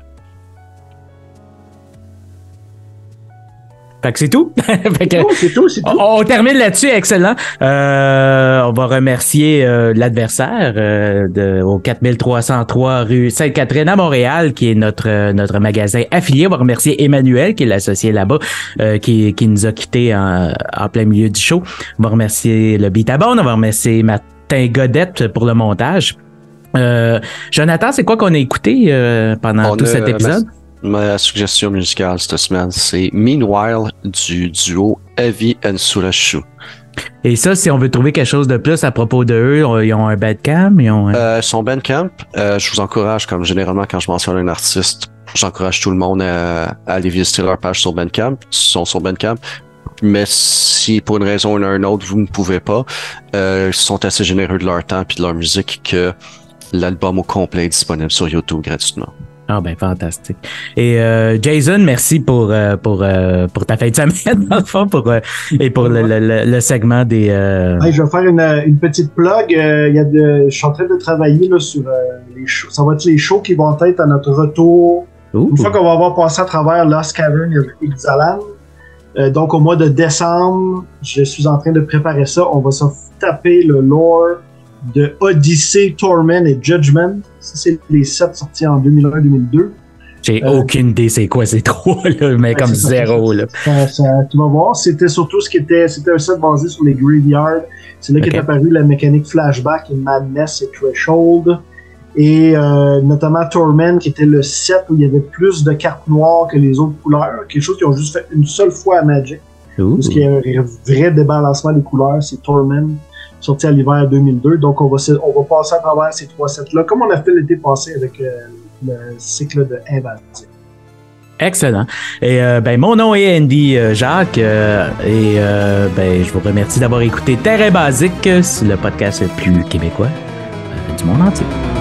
Fait que c'est tout. C'est tout. On termine là-dessus, excellent. On va remercier l'adversaire au 4303 rue Sainte-Catherine à Montréal, qui est notre magasin affilié. On va remercier Emmanuel, qui est l'associé là-bas, qui nous a quittés en plein milieu du show. On va remercier le Beat à Bone. On va remercier Martin Godette pour le montage. Jonathan, c'est quoi qu'on a écouté pendant tout cet épisode? Ma suggestion musicale cette semaine, c'est Meanwhile du duo Avi and Sulashu. Et ça, si on veut trouver quelque chose de plus à propos de eux, ils ont un Bandcamp? Son Bandcamp, je vous encourage, comme généralement quand je mentionne un artiste, j'encourage tout le monde à aller visiter leur page sur Bandcamp, sur Bandcamp. Mais si pour une raison ou une autre, vous ne pouvez pas, ils sont assez généreux de leur temps et de leur musique que l'album au complet est disponible sur YouTube gratuitement. Ah ben fantastique. Et Jason, merci pour ta fin de semaine dans le fond et pour le segment des. Hey, je vais faire une petite plug. Je suis en train de travailler là, sur les shows. Ça va être les shows qui vont être à notre retour. Une fois qu'on va avoir passé à travers Lost Cavern et Ixalan. Donc au mois de décembre, je suis en train de préparer ça. On va se taper le lore de Odyssey, Torment et Judgment. Ça, c'est les 7 sortis en 2001-2002. J'ai aucune idée c'est quoi ces 3, là, mais comme zéro. Là. Tu vas voir, c'était surtout c'était un set basé sur les Graveyards. C'est là qu'est apparu la mécanique Flashback et Madness et Threshold. Et notamment Torment, qui était le set où il y avait plus de cartes noires que les autres couleurs. Quelque chose qu'ils ont juste fait une seule fois à Magic. Parce qu'il y a un vrai débalancement des couleurs, c'est Torment, sorti à l'hiver 2002. Donc, on va passer à travers ces 3 sets-là, comme on a fait l'été passé avec le cycle de Invasion. Excellent. Et mon nom est Andy Jacques je vous remercie d'avoir écouté Terre Basique, le podcast le plus québécois du monde entier.